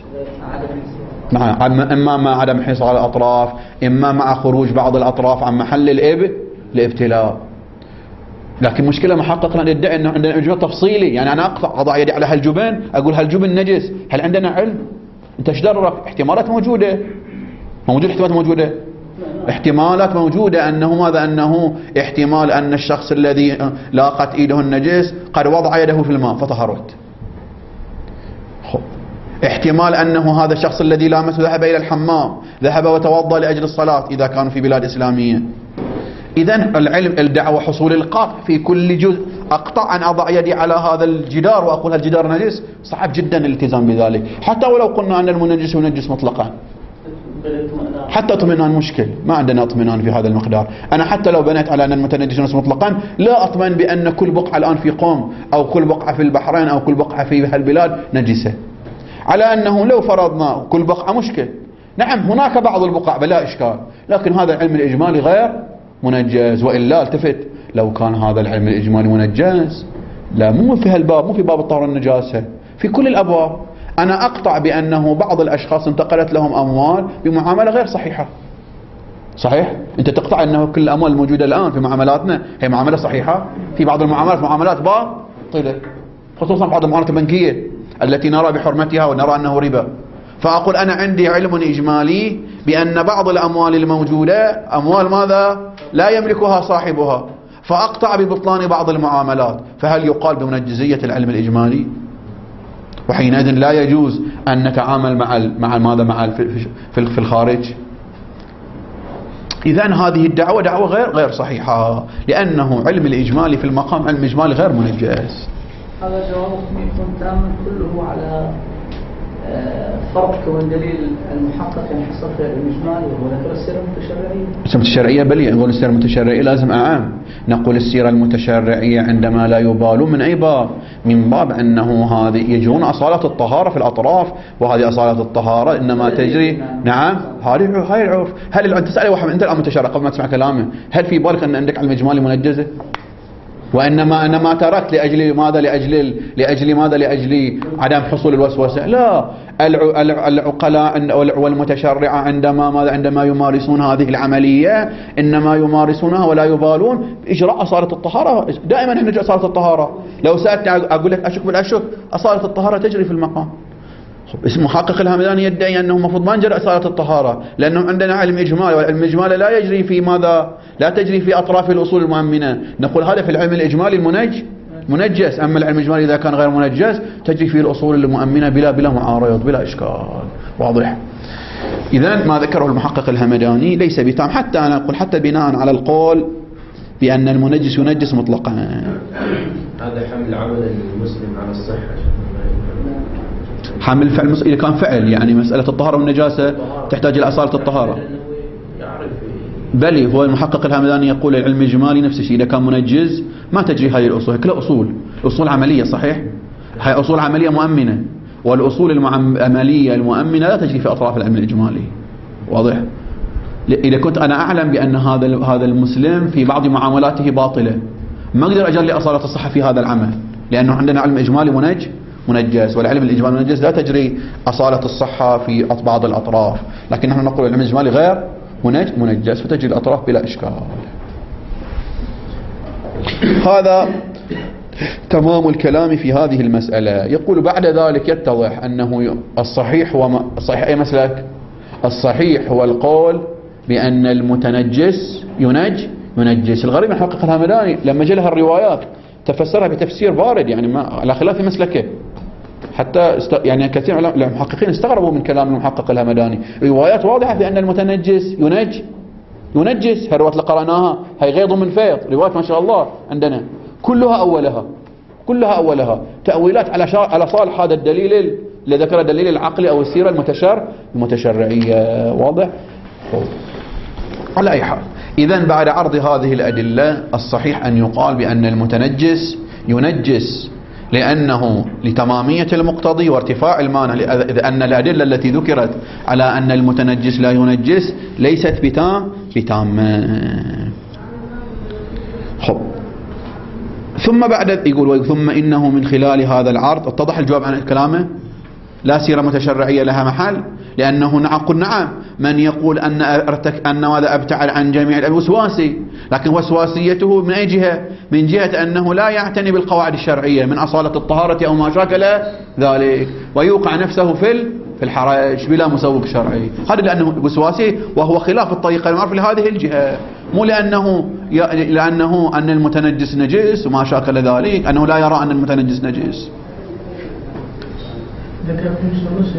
إما مع عدم حصار الأطراف، إما مع خروج بعض الأطراف عن محل الإب الابتلاء. لكن مشكلة محققنا ندعي أنه عندنا إجمال تفصيلي، يعني أنا أقطع أضع يدي على هالجبن أقول هالجبن نجس، هل عندنا علم؟ أنت ايش درك؟ احتمالات موجودة، موجود احتمالات موجودة، احتمالات موجودة أنه ماذا؟ أنه احتمال أن الشخص الذي لاقت إيده النجس قد وضع يده في الماء فطهرت، احتمال أنه هذا الشخص الذي لامسه ذهب إلى الحمام، ذهب وتوضأ لأجل الصلاة إذا كانوا في بلاد إسلامية. إذن العلم الدعوة حصول القطع في كل جزء. أقطع أن أضع يدي على هذا الجدار وأقول هالجدار نجس، صعب جدا الالتزام بذلك، حتى ولو قلنا أن المنجس ينجس مطلقا، حتى اطمئنان مشكل، ما عندنا اطمئنان في هذا المقدار. أنا حتى لو بنيت على أن المتنجس ينجس مطلقا لا أطمئن بأن كل بقعة الآن في قوم أو كل بقعة في البحرين أو كل بقعة في هالبلاد نجسة، على أنه لو فرضنا كل بقعة مشكل. نعم هناك بعض البقع بلا إشكال، لكن هذا العلم الإجمالي غير منجز. وإلا التفت، لو كان هذا العلم الإجمالي منجز لا مو في هالباب، مو في باب الطهارة النجاسة، في كل الأبواب. أنا أقطع بأنه بعض الأشخاص انتقلت لهم أموال بمعاملة غير صحيحة، صحيح؟ أنت تقطع أنه كل الأموال الموجودة الآن في معاملاتنا هي معاملة صحيحة. في بعض المعاملات معاملات باطلة، خصوصا بعض المعاملات البنكية التي نرى بحرمتها ونرى أنه ربا. فأقول أنا عندي علم إجمالي بأن بعض الأموال الموجودة أموال ماذا؟ لا يملكها صاحبها، فأقطع ببطلان بعض المعاملات. فهل يقال بمنجزية العلم الإجمالي؟ وحينئذ لا يجوز أن نتعامل مع مع ماذا مع في في الخارج. إذن هذه الدعوة دعوة غير غير صحيحة، لأنه علم الإجمالي في المقام علم إجمالي غير منجز. هذا جوابكم يكون تاما كله على فرق كون دليل المحقق ينحصر في الإجمالي وهو ذكر السيرة المتشرعية. السيرة المتشرعية بل نقول السيرة المتشرعية لازم أعام. نقول السيرة المتشرعية عندما لا يبالون من أي باب، من باب أنه هذه يجرون أصالة الطهارة في الأطراف، وهذه أصالة الطهارة إنما تجري. نعم هذه هاي العرف. هل أنت تسأل واحد أنت الآن متشرع قبل ما تسمع كلامه، هل في بالك أن عندك علم إجمالي منجزة؟ وإنما أنما تركت لأجل ماذا؟ لأجل لأجل ماذا؟ لأجل عدم حصول الوسوسة. لا، العقلاء والمتشرعة عندما ماذا؟ عندما يمارسون هذه العملية إنما يمارسونها ولا يبالون بإجراء أصالة الطهارة. دائما نحن نجري أصالة الطهارة. لو سألتني أقول لك أشك بالأشك، أصالة الطهارة تجري في المقام. اسم محقق الهمداني يدعي أنه المفروض ما نجري أصالة الطهارة لأنه عندنا علم إجمالي، والعلم الإجمالي لا يجري في ماذا؟ لا تجري في أطراف الأصول المؤمنة. نقول هذا في العلم الإجمالي المنج منجز، أما العلم الإجمالي إذا كان غير منجز تجري فيه الأصول المؤمنة بلا بلا معارض بلا إشكال. واضح؟ إذن ما ذكره المحقق الهمداني ليس بتام، حتى أنا أقول حتى بناء على القول بأن المنجس ينجس مطلقا. هذا حمل عمل المسلم على الصحة. حمل فعل إذا كان فعل، يعني مسألة الطهارة والنجاسة تحتاج إلى أصالة الطهارة. بل هو المحقق الهمداني يقول العلم الإجمالي نفس الشيء، إذا كان منجز ما تجري هذه الأصول. كلها أصول أصول عملية، صحيح؟ هي أصول عملية مؤمنة، والأصول العملية المؤمنة لا تجري في أطراف العلم الإجمالي. واضح؟ إذا كنت أنا أعلم بأن هذا هذا المسلم في بعض معاملاته باطلة، ما أقدر أجري أصالة الصحة في هذا العمل، لأنه عندنا علم إجمالي منج منجز، والعلم الإجمالي منجز لا تجري أصالة الصحة في بعض الأطراف. لكن نحن نقول العلم الإجمالي غير منج منجز فتجري الأطراف بلا إشكال. هذا تمام الكلام في هذه المسألة. يقول بعد ذلك يتضح أنه الصحيح هو الصحيح أي مسلك؟ الصحيح هو القول بأن المتنجس ينج ينجس. الغريب من حقق الهمداني لما جاء لها الروايات تفسرها بتفسير بارد، يعني ما على خلاف مسلكه. حتى است... يعني كثير من المحققين استغربوا من كلام المحقق الهمداني. روايات واضحة في أن المتنجس ينج ينجس. هالروايات اللي قرأناها هي غيض من فيض، روايات ما شاء الله عندنا كلها أولها كلها أولها تأويلات على شا... على صالح هذا الدليل اللي ذكر الدليل العقلي أو السيرة المتشر المتشرعية. واضح؟ على أي حال، إذن بعد عرض هذه الأدلة الصحيح أن يقال بأن المتنجس ينجس لأنه لتمامية المقتضي وارتفاع المانع، لأن الأدلة التي ذكرت على أن المتنجس لا ينجس ليست بتام بتامة. خب، ثم بعد يقول ثم إنه من خلال هذا العرض اتضح الجواب عن كلامه. لا سيرة متشرعية لها محل، لأنه نعم نعم من يقول أن أرتك أن هذا أبتعد عن جميع الوسواسي، لكن وسواسيته من أي جهة؟ من جهة أنه لا يعتني بالقواعد الشرعية من أصالة الطهارة أو ما شاكل ذلك، ويوقع نفسه في في الحرج بلا مسوق شرعي. هذا لأنه وسواسي، وهو خلاف الطريقة المعروف لهذه الجهة، مو لأنه ي... لأنه أن المتنجس نجس وما شاكل ذلك، أنه لا يرى أن المتنجس نجس. ذكر في شيخ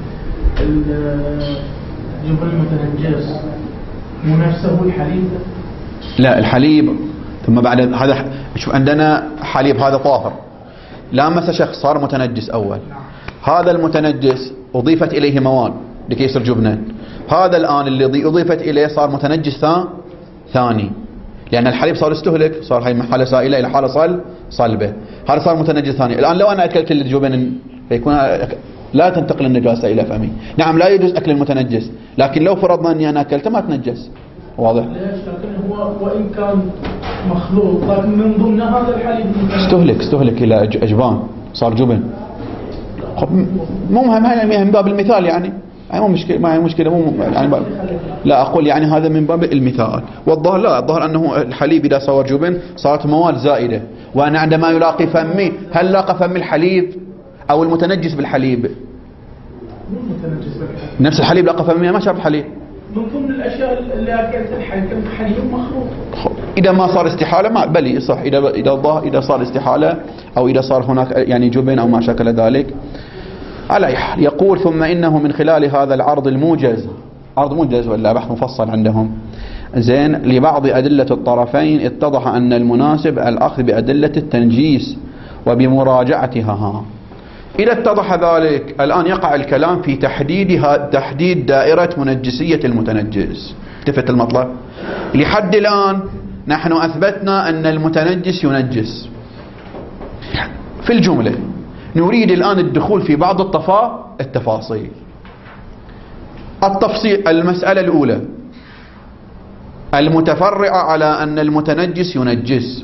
الجبل المتنجس مو نفسه الحليب؟ لا، الحليب ثم بعد هذا شوف عندنا حليب هذا طاهر، لامس شخص صار متنجس أول، هذا المتنجس أضيفت إليه مواد لكي يصير جبنا، هذا الآن اللي أضيفت إليه صار متنجس ثاني، لأن الحليب صار استهلك، صار هاي من حالة سائلة إلى حالة صل صلبة، هذا صار متنجس ثاني. الآن لو أنا أكلت الجبن فيكون لا تنتقل النجاسة إلى فمي. نعم لا يجوز أكل المتنجس، لكن لو فرضنا أني أنا أكلته ما تنجس. واضح؟ ليش؟ لكن هو وإن كان مخلوط لكن من ضمن هذا الحليب استهلك استهلك إلى أجبان صار جبن. مو مهم، هاي من باب المثال يعني مو مشكلة ما هي مشكلة مو يعني لا أقول يعني هذا من باب المثال. والظاهر لا، الظاهر أنه الحليب إذا صار جبن صارت مواد زائدة، وأنا عندما يلاقي فمي هل لاقى فمي الحليب أو المتنجس بالحليب؟ نفس الحليب لاقى فمي، ما شرب حليب. من ضمن الأشياء اللي أكلت الحليب كان حليب مخلوط. إذا ما صار استحالة ما بلي صح، إذا إذا الظاهر إذا صار استحالة أو إذا صار هناك يعني جبن أو ما شكل ذلك. على أي حال يقول ثم إنه من خلال هذا العرض الموجز، عرض موجز ولا بحث مفصل عندهم زين، لبعض أدلة الطرفين اتضح أن المناسب الأخذ بأدلة التنجيس وبمراجعتها. ها إذا اتضح ذلك الآن يقع الكلام في تحديد تحديد دائرة منجسية المتنجس. التفت المطلب. لحد الآن نحن أثبتنا أن المتنجس ينجس في الجملة، نريد الآن الدخول في بعض التفا... التفاصيل. التفصيل المسألة الأولى المتفرعة على أن المتنجس ينجس،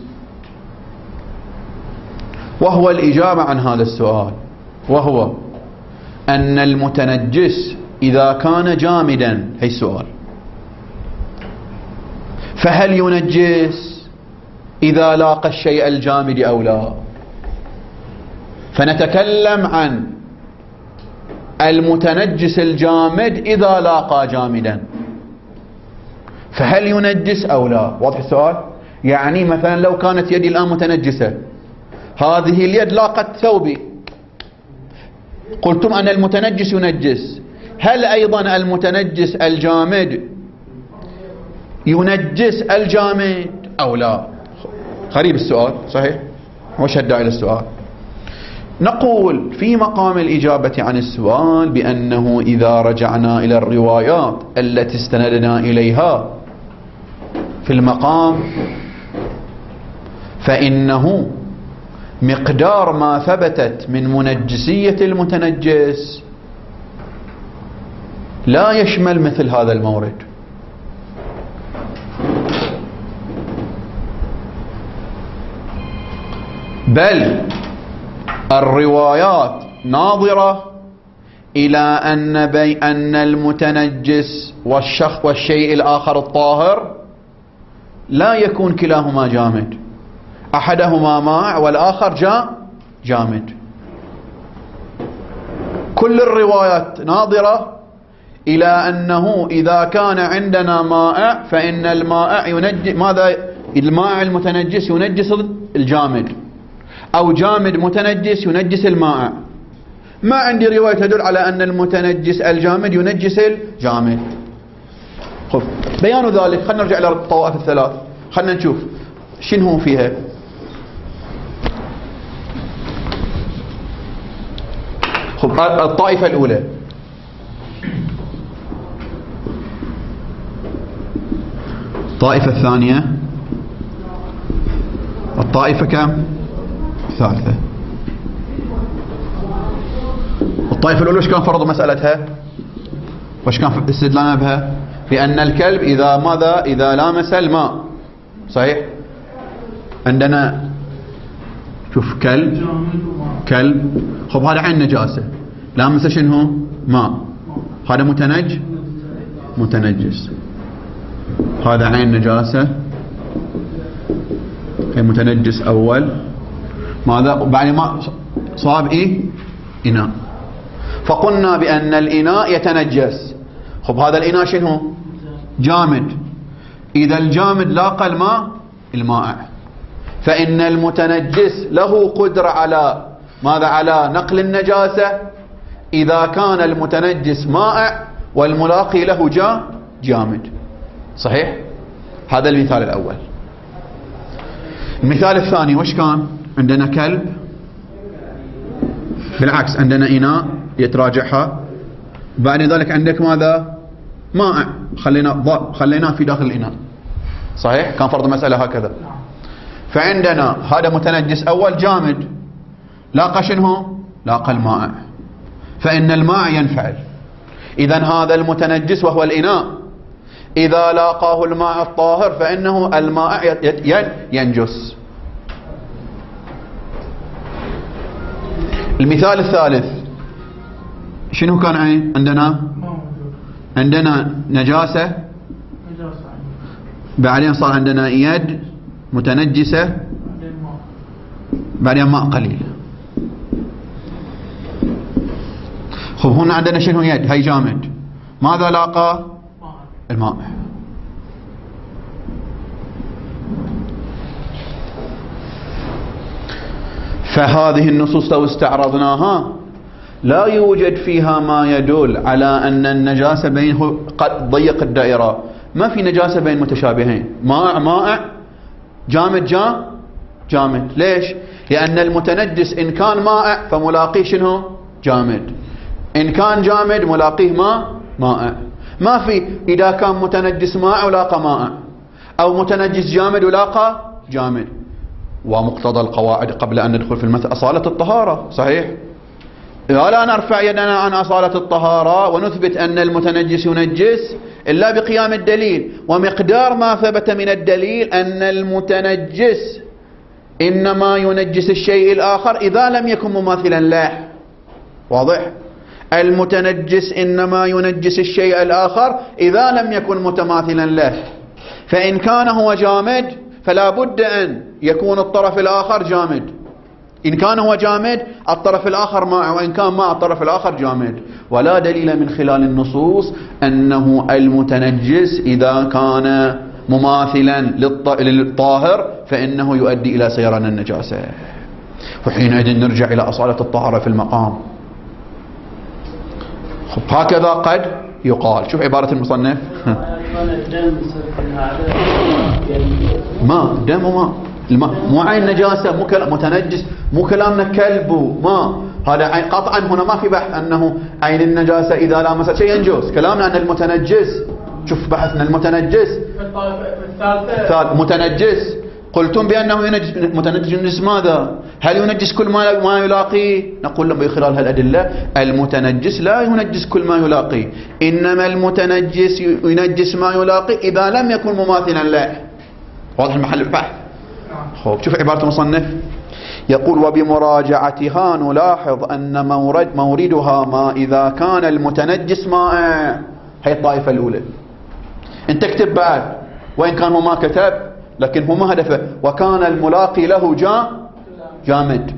وهو الإجابة عن هذا السؤال، وهو أن المتنجس إذا كان جامدا، هي السؤال، فهل ينجس إذا لاقى الشيء الجامد أو لا؟ فنتكلم عن المتنجس الجامد إذا لاقى جامدا، فهل ينجس أو لا؟ واضح السؤال؟ يعني مثلا لو كانت يدي الآن متنجسة، هذه اليد لاقت ثوبي، قلتم أن المتنجس ينجس، هل أيضا المتنجس الجامد ينجس الجامد أو لا؟ غريب السؤال صحيح؟ وش الداعي للسؤال؟ نقول في مقام الإجابة عن السؤال بأنه إذا رجعنا إلى الروايات التي استندنا إليها في المقام فإنه مقدار ما ثبتت من منجسية المتنجس لا يشمل مثل هذا المورد، بل الروايات ناظرة إلى أن بي أن المتنجس والشخص والشيء الآخر الطاهر لا يكون كلاهما جامد، أحدهما ماء والآخر جاء جامد. كل الروايات ناظرة إلى أنه إذا كان عندنا ماء فإن الماء ينجس، ماذا؟ الماء المتنجس ينجس الجامد، أو جامد متنجس ينجس الماء. ما عندي رواية تدل على أن المتنجس الجامد ينجس الجامد. خب بيان ذلك خلنا نرجع إلى الطوائف الثلاث، خلنا نشوف شنو فيها. خب الطائفة الأولى الطائفة الثانية، الطائفة كم؟ ثالثة. الطائفة الأولى وش كان فرض مسألتها؟ وش كان استدلالنا بها؟ بأن الكلب إذا ماذا؟ إذا لامس الماء، صحيح؟ عندنا شوف كلب كلب خب هذا عين نجاسة، لامس شنو؟ ماء، هذا متنج متنجس، هذا عين نجاسة متنجس أول، ماذا بعد ما صاب إيه؟ إناء، فقلنا بأن الإناء يتنجس. خب هذا الإناء شنو؟ جامد، إذا الجامد لاقى الماء المائع فإن المتنجس له قدرة على ماذا؟ على نقل النجاسة إذا كان المتنجس مائع والملاقي له جا جامد، صحيح؟ هذا المثال الأول. المثال الثاني وش كان؟ عندنا كلب، بالعكس عندنا إناء يتراجعها، بعد ذلك عندك ماذا؟ مائع، خلينا خليناه في داخل الإناء، صحيح؟ كان فرض مسألة هكذا. فعندنا هذا متنجس أول جامد، لاقى شنو؟ لاقى المائع، فإن الماء ينفعل. إذن هذا المتنجس وهو الإناء إذا لاقاه الماء الطاهر فإنه الماء ينجس. المثال الثالث شنو كان عين؟ عندنا عندنا نجاسة، نجاسة بعدين صار عندنا يد متنجسة، بعدين ماء، بعدين ماء قليل. خب هنا عندنا شنو؟ يد، هي جامد، ماذا لاقى؟ ماء. الماء. فهذه النصوص لو استعرضناها لا يوجد فيها ما يدل على أن النجاسة بينه قد ضيق الدائرة، ما في نجاسة بين متشابهين، ماء مائع، جامد جا جامد. ليش؟ لأن المتنجس إن كان مائع فملاقيه شنو؟ جامد، إن كان جامد ملاقيه ماء مائع. ما في إذا كان متنجس مائع ولاقى مائع، أو متنجس جامد ولاقى جامد. ومقتضى القواعد قبل أن ندخل في المثل أصالة الطهارة، صحيح؟ ولا نرفع يدنا عن أصالة الطهارة ونثبت أن المتنجس ينجس إلا بقيام الدليل، ومقدار ما ثبت من الدليل أن المتنجس إنما ينجس الشيء الآخر إذا لم يكن مماثلا له. واضح؟ المتنجس إنما ينجس الشيء الآخر إذا لم يكن متماثلا له، فإن كان هو جامد فلا بد أن يكون الطرف الآخر جامد، إن كان هو جامد الطرف الآخر ماء، وإن كان ماء الطرف الآخر جامد. ولا دليل من خلال النصوص أنه المتنجس إذا كان مماثلا للطاهر فإنه يؤدي إلى سيران النجاسة. وحينئذ نرجع إلى أصالة الطهارة في المقام. هكذا قد يقال. شوف عبارة المصنف. ماء، دم وماء، الماء مو عين نجاسة، مو كلام متنجس، مو كلامنا كلب وماء، هذا عين قطعا. هنا ما في بحث أنه عين النجاسة إذا لامست شيء ينجس، كلامنا أن المتنجس. شوف بحثنا المتنجس الثالث متنجس، قلتم بأنه ينجس، متنجس ينجس ماذا؟ هل ينجس كل ما ما يلاقيه؟ نقول لهم بخلال هالأدلة المتنجس لا ينجس كل ما يلاقيه، إنما المتنجس ينجس ما يلاقي إذا لم يكن مماثلا له. واضح المحل البحث؟ خب شوف عبارة المصنف، يقول وبمراجعتها نلاحظ أن مورد موردها ما إذا كان المتنجس ماء. هي الطائفة الأولى. انت اكتب بعد، وإن كان هو ما كتب لكن هو ما هدفه، وكان الملاقي له جا جامد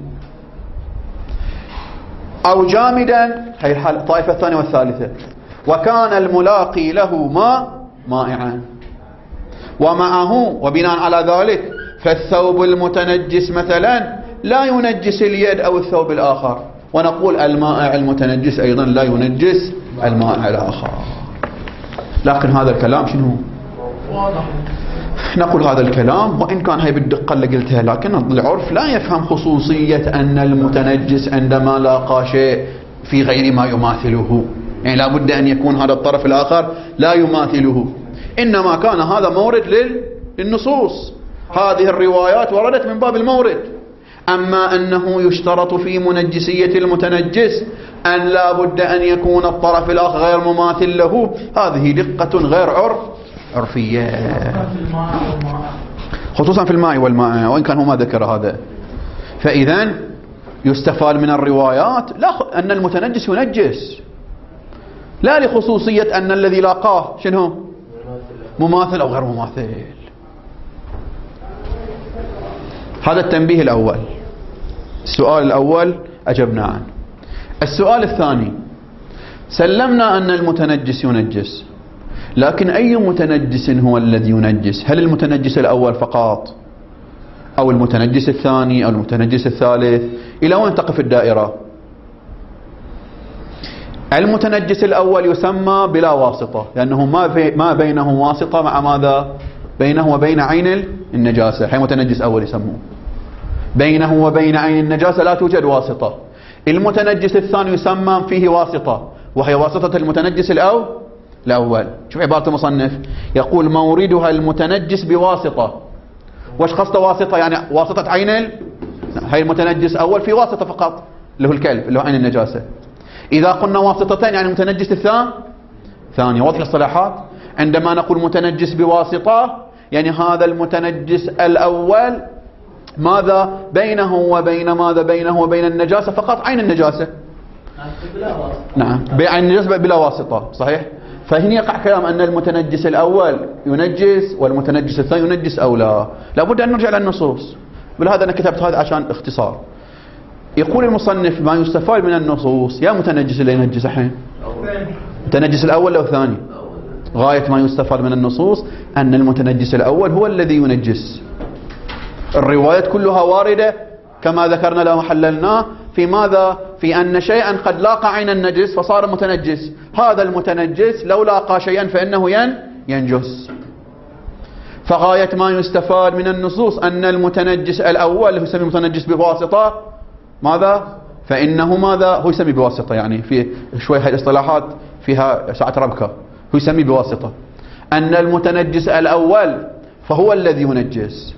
أو جامدا. هي الطائفة الثانية والثالثة. وكان الملاقي له ماء مائعا، ومعه وبناء على ذلك فالثوب المتنجس مثلا لا ينجس اليد أو الثوب الآخر، ونقول المائع المتنجس أيضا لا ينجس المائع الآخر. لكن هذا الكلام شنو؟ واضح. نقول هذا الكلام وإن كان هي بالدقة اللي قلتها، لكن العرف لا يفهم خصوصية أن المتنجس عندما لاقى شيء في غير ما يماثله، يعني لا بد أن يكون هذا الطرف الآخر لا يماثله، إنما كان هذا مورد للنصوص. هذه الروايات وردت من باب المورد. أما أنه يشترط في منجسية المتنجس أن لا بد أن يكون الطرف الآخر غير مماثل له، هذه دقة غير عرف عرفية، خصوصا في الماء والماء، وإن كان هو ما ذكر هذا. فإذا يستفاد من الروايات لا أن المتنجس ينجس، لا لخصوصية أن الذي لاقاه شنو؟ مماثل أو غير مماثل. هذا التنبيه الأول. السؤال الأول أجبنا عنه. السؤال الثاني، سلمنا أن المتنجس ينجس، لكن أي متنجس هو الذي ينجس؟ هل المتنجس الأول فقط، أو المتنجس الثاني، أو المتنجس الثالث؟ إلى وين تقف الدائرة؟ المتنجس الأول يسمى بلا واسطة، لأنه ما ما بينه واسطة مع ماذا؟ بينه وبين عين النجاسة. حي متنجس أول يسموه. بينه وبين عين النجاسة لا توجد واسطة. المتنجس الثاني يسمى فيه واسطة، وهي واسطة المتنجس الأول الأول. شوف عبارة المصنف، يقول موردها المتنجس بواسطة. وش قصده واسطة؟ يعني واسطة عين ال... هي المتنجس أول في واسطة فقط اللي هو الكلب اللي هو عين النجاسة. إذا قلنا واسطتين يعني المتنجس الثاني ثاني. واضح الاصطلاحات؟ عندما نقول متنجس بواسطة يعني هذا المتنجس الأول ماذا بينه وبين ماذا بينه وبين النجاسة فقط عين النجاسة. نعم، عين النجاسة بلا واسطة، صحيح. فهنا يقع كلام أن المتنجس الأول ينجس والمتنجس الثاني ينجس أو لا. لابد أن نرجع للنصوص. ولهذا أنا كتبت هذا عشان اختصار. يقول المصنف ما يستفاد من النصوص. يا متنجس اللي ينجس الحين المتنجس الأول أو الثاني؟ غاية ما يستفاد من النصوص أن المتنجس الأول هو الذي ينجس. الروايات كلها واردة كما ذكرنا لو حللناه في ماذا؟ في أن شيئا قد لاقى عين النجس فصار متنجس. هذا المتنجس لو لاقى شيئا فإنه ين ينجس. فغاية ما يستفاد من النصوص أن المتنجس الأول هو يسمي متنجس بواسطة ماذا؟ فإنه ماذا؟ هو يسمي بواسطة، يعني في شوية هاي الاصطلاحات فيها ساعة ربكة. هو يسمي بواسطة أن المتنجس الأول فهو الذي ينجس.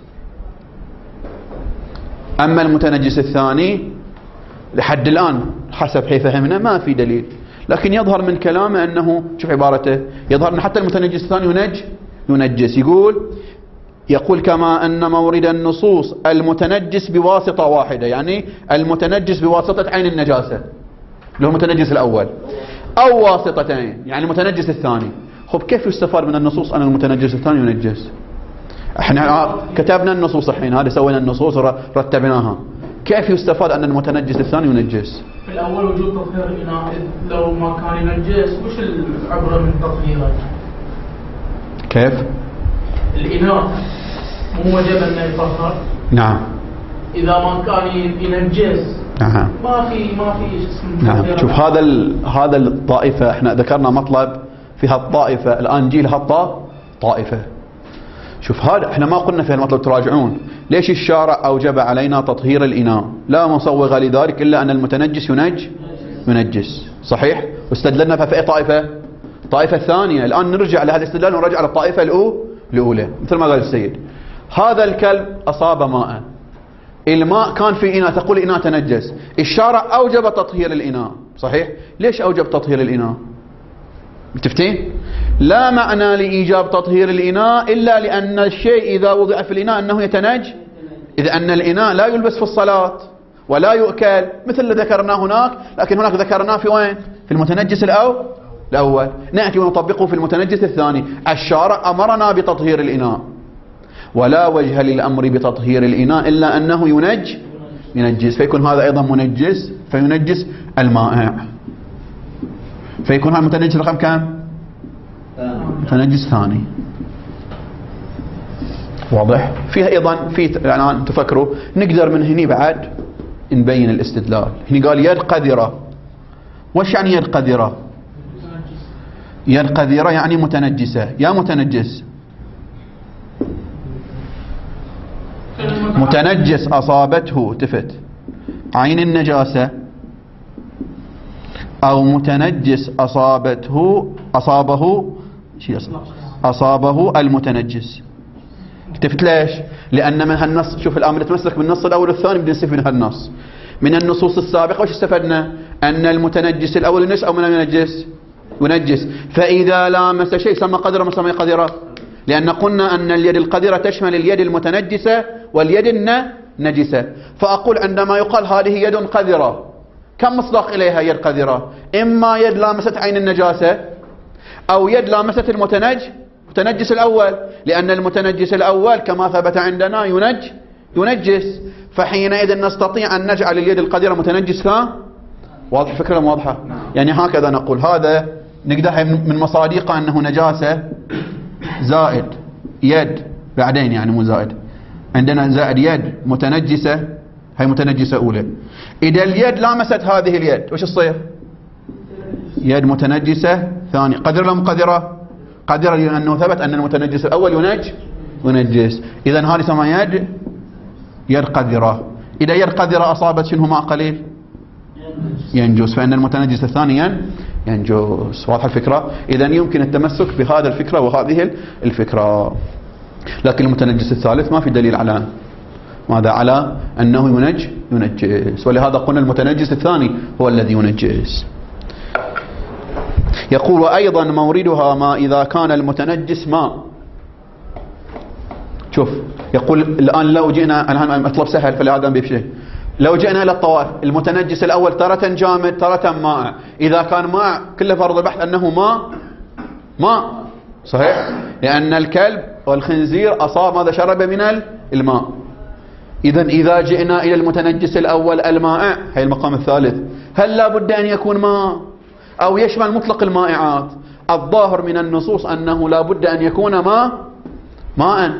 أما المتنجس الثاني لحد الآن حسب حيث فهمنا ما في دليل، لكن يظهر من كلامه أنه شوف عبارته، يظهر أن حتى المتنجس الثاني ينج ينجس. يقول يقول كما أن مورد النصوص المتنجس بواسطة واحدة، يعني المتنجس بواسطة عين النجاسة اللي هو المتنجس الأول، أو واسطتين يعني المتنجس الثاني. خب كيف يستفاد من النصوص أن المتنجس الثاني ينجس؟ احنا كتبنا النصوص الحين، هذه سوينا النصوص رتبناها. كيف يستفاد أن المتنجس الثاني ينجس؟ في الأول وجود تطهير الإناء، لو ما كان ينجس وش العبرة من تطهيره؟ كيف؟ الإناء مو وجب أن يطهر؟ نعم. إذا ما كان ينجس نعم. ما في ما في اسم. نعم. شوف هذا ال... هذا الطائفة احنا ذكرنا مطلب في هالطائفة الآن جيل هالطا طائفة. شوف هذا احنا ما قلنا في المطلب تراجعون ليش الشارع أوجب علينا تطهير الإناء؟ لا مصوغ لذلك إلا أن المتنجس ينج ينجس صحيح؟ واستدللنا في أي طائفة؟ الطائفة الثانية. الآن نرجع لهذا الاستدلال ونرجع على الطائفة الأولى مثل ما قال السيد. هذا الكلب أصاب ماء، الماء كان في إناء، تقول إناء تنجس، الشارع أوجب تطهير الإناء صحيح؟ ليش أوجب تطهير الإناء؟ متفتين؟ لا معنى لإيجاب تطهير الإناء إلا لأن الشيء إذا وضع في الإناء أنه يتنج، إذا أن الإناء لا يلبس في الصلاة ولا يؤكل مثل اللي ذكرناه هناك، لكن هناك ذكرناه في وين؟ في المتنجس الأول الأول نأتي ونطبقه في المتنجس الثاني. الشارع أمرنا بتطهير الإناء ولا وجه للأمر بتطهير الإناء إلا أنه ينج ينجس، فيكون هذا أيضا منجس فينجس المائع، فيكون هذا المتنجس رقم كم؟ متنجس ثاني. واضح؟ فيها أيضا في يعني تفكروا نقدر من هني بعد نبين الاستدلال. هنا قال يد قذرة. وش يعني يد قذرة؟ يد قذرة يعني متنجسة. يا متنجس متنجس أصابته تفت عين النجاسة أو متنجس أصابته أصابه أصابه المتنجس. التفت ليش؟ لأن من هالنص شوف الآن نتمسك بالنص الأول والثاني بدنا نستفيد من هالنص. من النصوص السابقة وش استفدنا؟ أن المتنجس الأول ينجس أو من ينجس؟ ينجس. فإذا لامس شيء سمى قذرة ما سمى قذرة؟ لأن قلنا أن اليد القذرة تشمل اليد المتنجسة واليد النجسة. فأقول عندما يقال هذه يد قذرة كم مصداق إليها يد قذرة؟ إما يد لامست عين النجاسة أو يد لامست المتنج متنجس الأول، لأن المتنجس الأول كما ثبت عندنا ينج ينجس. فحينئذ نستطيع أن نجعل اليد القذرة متنجس ثاني. واضح الفكرة واضحة؟ يعني هكذا نقول هذا نقدر من مصادقه أنه نجاسة زائد يد بعدين يعني مو زائد، عندنا زائد يد متنجسة هي متنجسة أولى. إذا اليد لامست هذه اليد وش الصير؟ يد متنجسة ثاني. قذرة ولا مقذرة؟ قذرة لأنه ثبت أن المتنجس الأول ينج ينجس. إذا هذه سمى يد يد قذرة. إذا يد قذرة أصابت شنو ماء قليل؟ ينجس، فإن المتنجس الثاني ينجس. واضح الفكرة؟ إذا يمكن التمسك بهذا الفكرة وهذه الفكرة. لكن المتنجس الثالث ما في دليل على ماذا؟ على أنه ينج ينجس، ولهذا قلنا المتنجس الثاني هو الذي ينجس. يقول وأيضا موردها ما إذا كان المتنجس ماء. شوف يقول الآن لو جئنا الآن مطلب سهل فلهذا بشيء. لو جئنا إلى الطوائف المتنجس الأول تارة جامد تارة ماء، إذا كان ماء كله فرض البحث أنه ماء ماء، صحيح؟ لأن الكلب والخنزير أصاب ماذا؟ شرب من الماء. إذن إذا جئنا إلى المتنجس الأول المائع، هي المقام الثالث، هل لا بد أن يكون ماء أو يشمل مطلق المائعات؟ الظاهر من النصوص أنه لا بد أن يكون ماء ماء.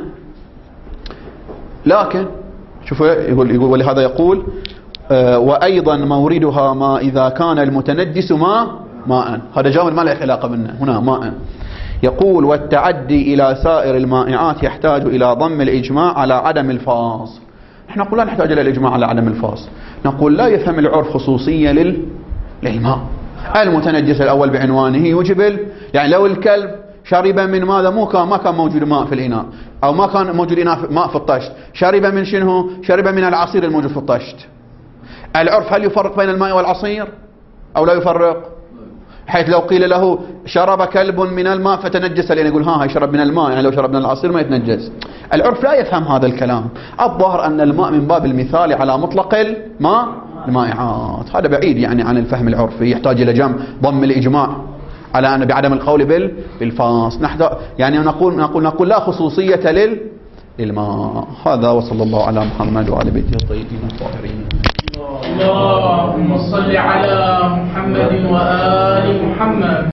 لكن شوفوا يقول, يقول ولهذا يقول آه وأيضا موردها ما إذا كان المتنجس ماء ماء، هذا جامد ما له علاقة منه هنا ماء. يقول والتعدي إلى سائر المائعات يحتاج إلى ضم الإجماع على عدم الفاصل. نحن نقول لا نحتاج إلى الإجماع على عدم الفاصل، نقول لا يفهم العرف خصوصية لل... للماء. المتنجس الأول بعنوانه يوجب ال... يعني لو الكلب شرب من ماذا؟ مو كان ما كان موجود ماء في الإناء، أو ما كان موجود إناء ماء في الطشت، شرب من شنو؟ شرب من العصير الموجود في الطشت. العرف هل يفرق بين الماء والعصير أو لا يفرق؟ حيث لو قيل له شرب كلب من الماء فتنجس، لأن يقول ها يشرب من الماء، يعني لو شرب من العصير ما يتنجس. العرف لا يفهم هذا الكلام. الظاهر أن الماء من باب المثال على مطلق الماء المائعات، هذا بعيد يعني عن الفهم العرفي، يحتاج إلى جمع ضم الإجماع على أن بعدم القول بال بالفاصل. نحن يعني نقول نقول نقول لا خصوصية لل للماء. هذا وصلى الله على محمد وعلى بيته الطيبين الطاهرين. اللهم صل على محمد وآل محمد.